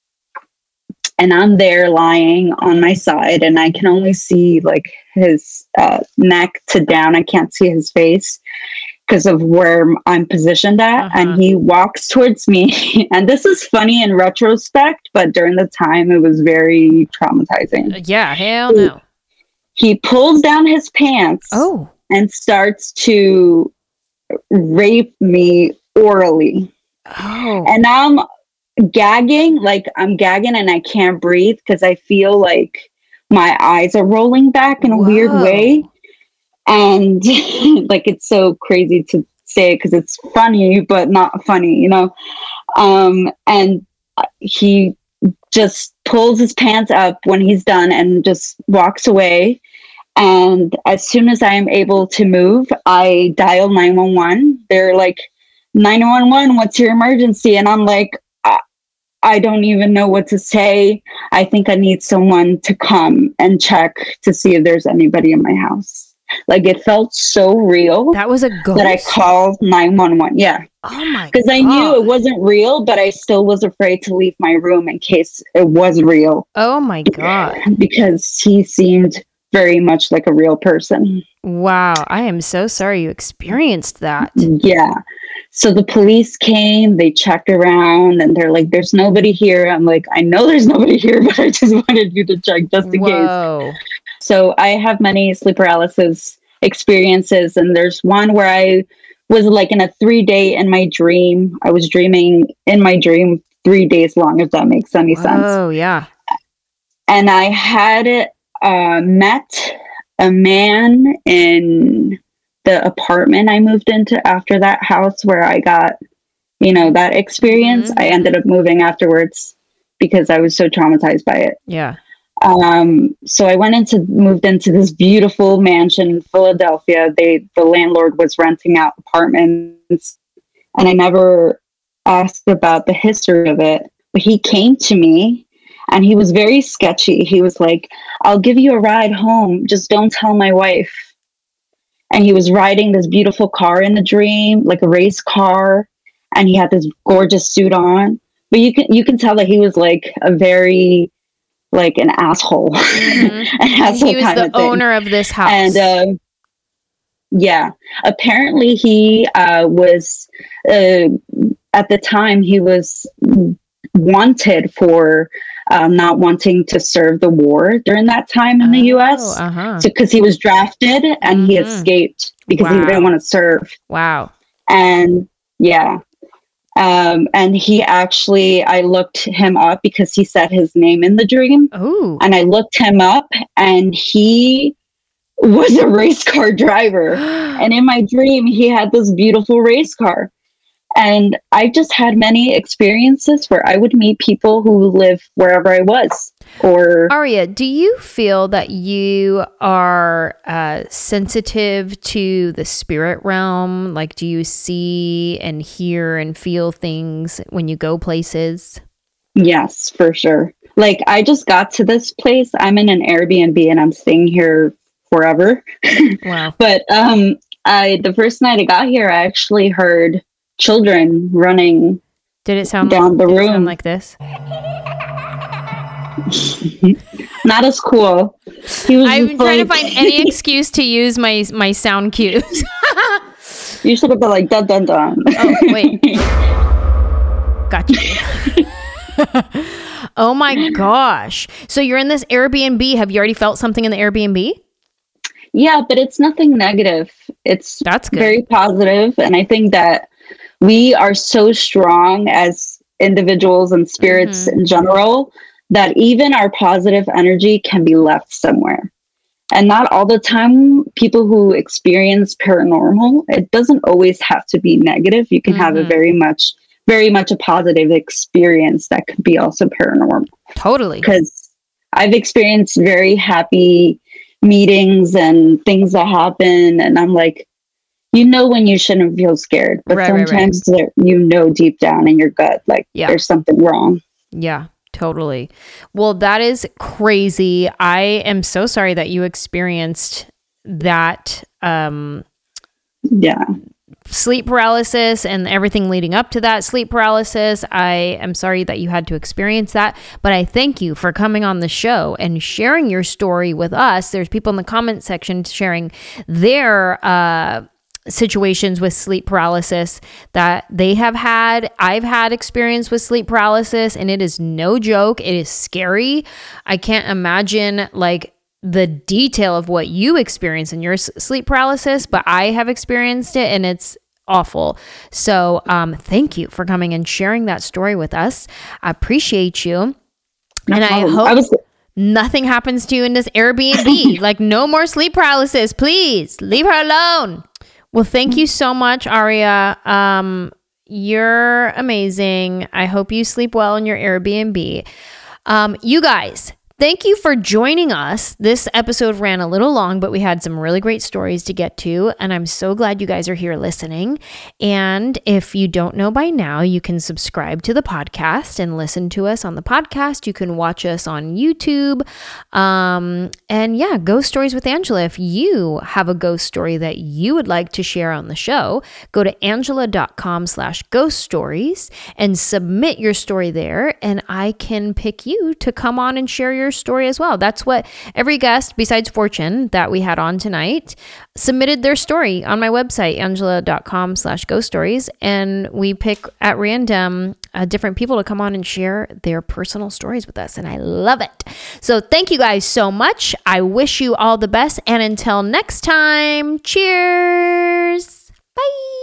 And I'm there lying on my side, and I can only see like his uh, neck to down. I can't see his face because of where I'm positioned at. Uh-huh. And he walks towards me. And this is funny in retrospect, but during the time, it was very traumatizing. Yeah. Hell no. He pulls down his pants Oh. and starts to rape me orally. Oh. And I'm gagging, like I'm gagging and I can't breathe because I feel like my eyes are rolling back in a weird Whoa. way. And like it's so crazy to say because it's funny, but not funny, you know? Um, and he just pulls his pants up when he's done and just walks away. And as soon as I am able to move, I dial nine one one. They're like, nine one one, what's your emergency? And I'm like, I, I don't even know what to say. I think I need someone to come and check to see if there's anybody in my house. Like it felt so real That was a ghost. that I called nine one one. Yeah. Oh my. Because I knew God. it wasn't real, but I still was afraid to leave my room in case it was real Oh my God. because he seemed very much like a real person. Wow. I am so sorry you experienced that. Yeah. So the police came, they checked around, and they're like, there's nobody here. I'm like, I know there's nobody here, but I just wanted you to check just in case. Whoa. So I have many sleep paralysis experiences, and there's one where I was like in a three day in my dream. I was dreaming in my dream three days long, if that makes any sense. Oh yeah. And I had uh, met a man in the apartment I moved into after that house where I got, you know, that experience. Mhm. I ended up moving afterwards because I was so traumatized by it. Yeah. Um, so I went into, moved into this beautiful mansion in Philadelphia. They, the landlord was renting out apartments, and I never asked about the history of it, but he came to me and he was very sketchy. He was like, I'll give you a ride home. Just don't tell my wife. And he was riding this beautiful car in the dream, like a race car. And he had this gorgeous suit on, but you can, you can tell that he was like a very, like an asshole. Mhm. An asshole He was kind the of thing. owner of this house. And um, yeah, apparently he uh, was uh, at the time he was wanted for uh, not wanting to serve the war during that time in the U S Uh huh. because he was drafted and he Mhm. escaped because he Wow. didn't want to serve. Wow. And yeah, Um, and he actually, I looked him up because he said his name in the dream. Oh. And I looked him up, and he was a race car driver. And in my dream, he had this beautiful race car. And I just had many experiences where I would meet people who live wherever I was. Or Aria, do you feel that you are uh, sensitive to the spirit realm? Like, do you see and hear and feel things when you go places? Yes, for sure. Like, I just got to this place. I'm in an Airbnb and I'm staying here forever. Wow. But um, I the first night I got here, I actually heard children running. Did it sound down the did it room sound like this? Not as cool. He was I'm just trying like, to find any excuse to use my my sound cues. You should have been like dun dun dun. Oh wait, got you. Oh my gosh! So you're in this Airbnb. Have you already felt something in the Airbnb? Yeah, but it's nothing negative. It's That's good. very positive, and I think that we are so strong as individuals and spirits Mm-hmm. in general that even our positive energy can be left somewhere. And not all the time, people who experience paranormal, it doesn't always have to be negative. You can have a Mhm. very much, very much a positive experience that could be also paranormal. Totally. Because I've experienced very happy meetings and things that happen. And I'm like, you know, when you shouldn't feel scared, but Right, right, right. sometimes there, you know, deep down in your gut, like Yeah. there's something wrong. Yeah, totally. Well, that is crazy. I am so sorry that you experienced that um, Yeah. sleep paralysis and everything leading up to that sleep paralysis. I am sorry that you had to experience that, but I thank you for coming on the show and sharing your story with us. There's people in the comment section sharing their uh, situations with sleep paralysis that they have had. I've had experience with sleep paralysis, and it is no joke. It is scary. I can't imagine like the detail of what you experience in your s- sleep paralysis, but I have experienced it and it's awful. So um, thank you for coming and sharing that story with us. I appreciate you. No and I problem. hope I was nothing happens to you in this Airbnb. Like no more sleep paralysis, please leave her alone. Well, thank you so much, Aria. Um, you're amazing. I hope you sleep well in your Airbnb. Um, you guys, thank you for joining us. This episode ran a little long, but we had some really great stories to get to, and I'm so glad you guys are here listening. And if you don't know by now, you can subscribe to the podcast and listen to us on the podcast. You can watch us on YouTube. Um, and yeah, Ghost Stories with Angela. If you have a ghost story that you would like to share on the show, go to angela.com slash ghost stories and submit your story there, and I can pick you to come on and share your story as well. That's what every guest besides Fortune that we had on tonight submitted their story on my website, angela.com slash ghost stories. And we pick at random uh, different people to come on and share their personal stories with us. And I love it. So thank you guys so much. I wish you all the best. And until next time, cheers. Bye.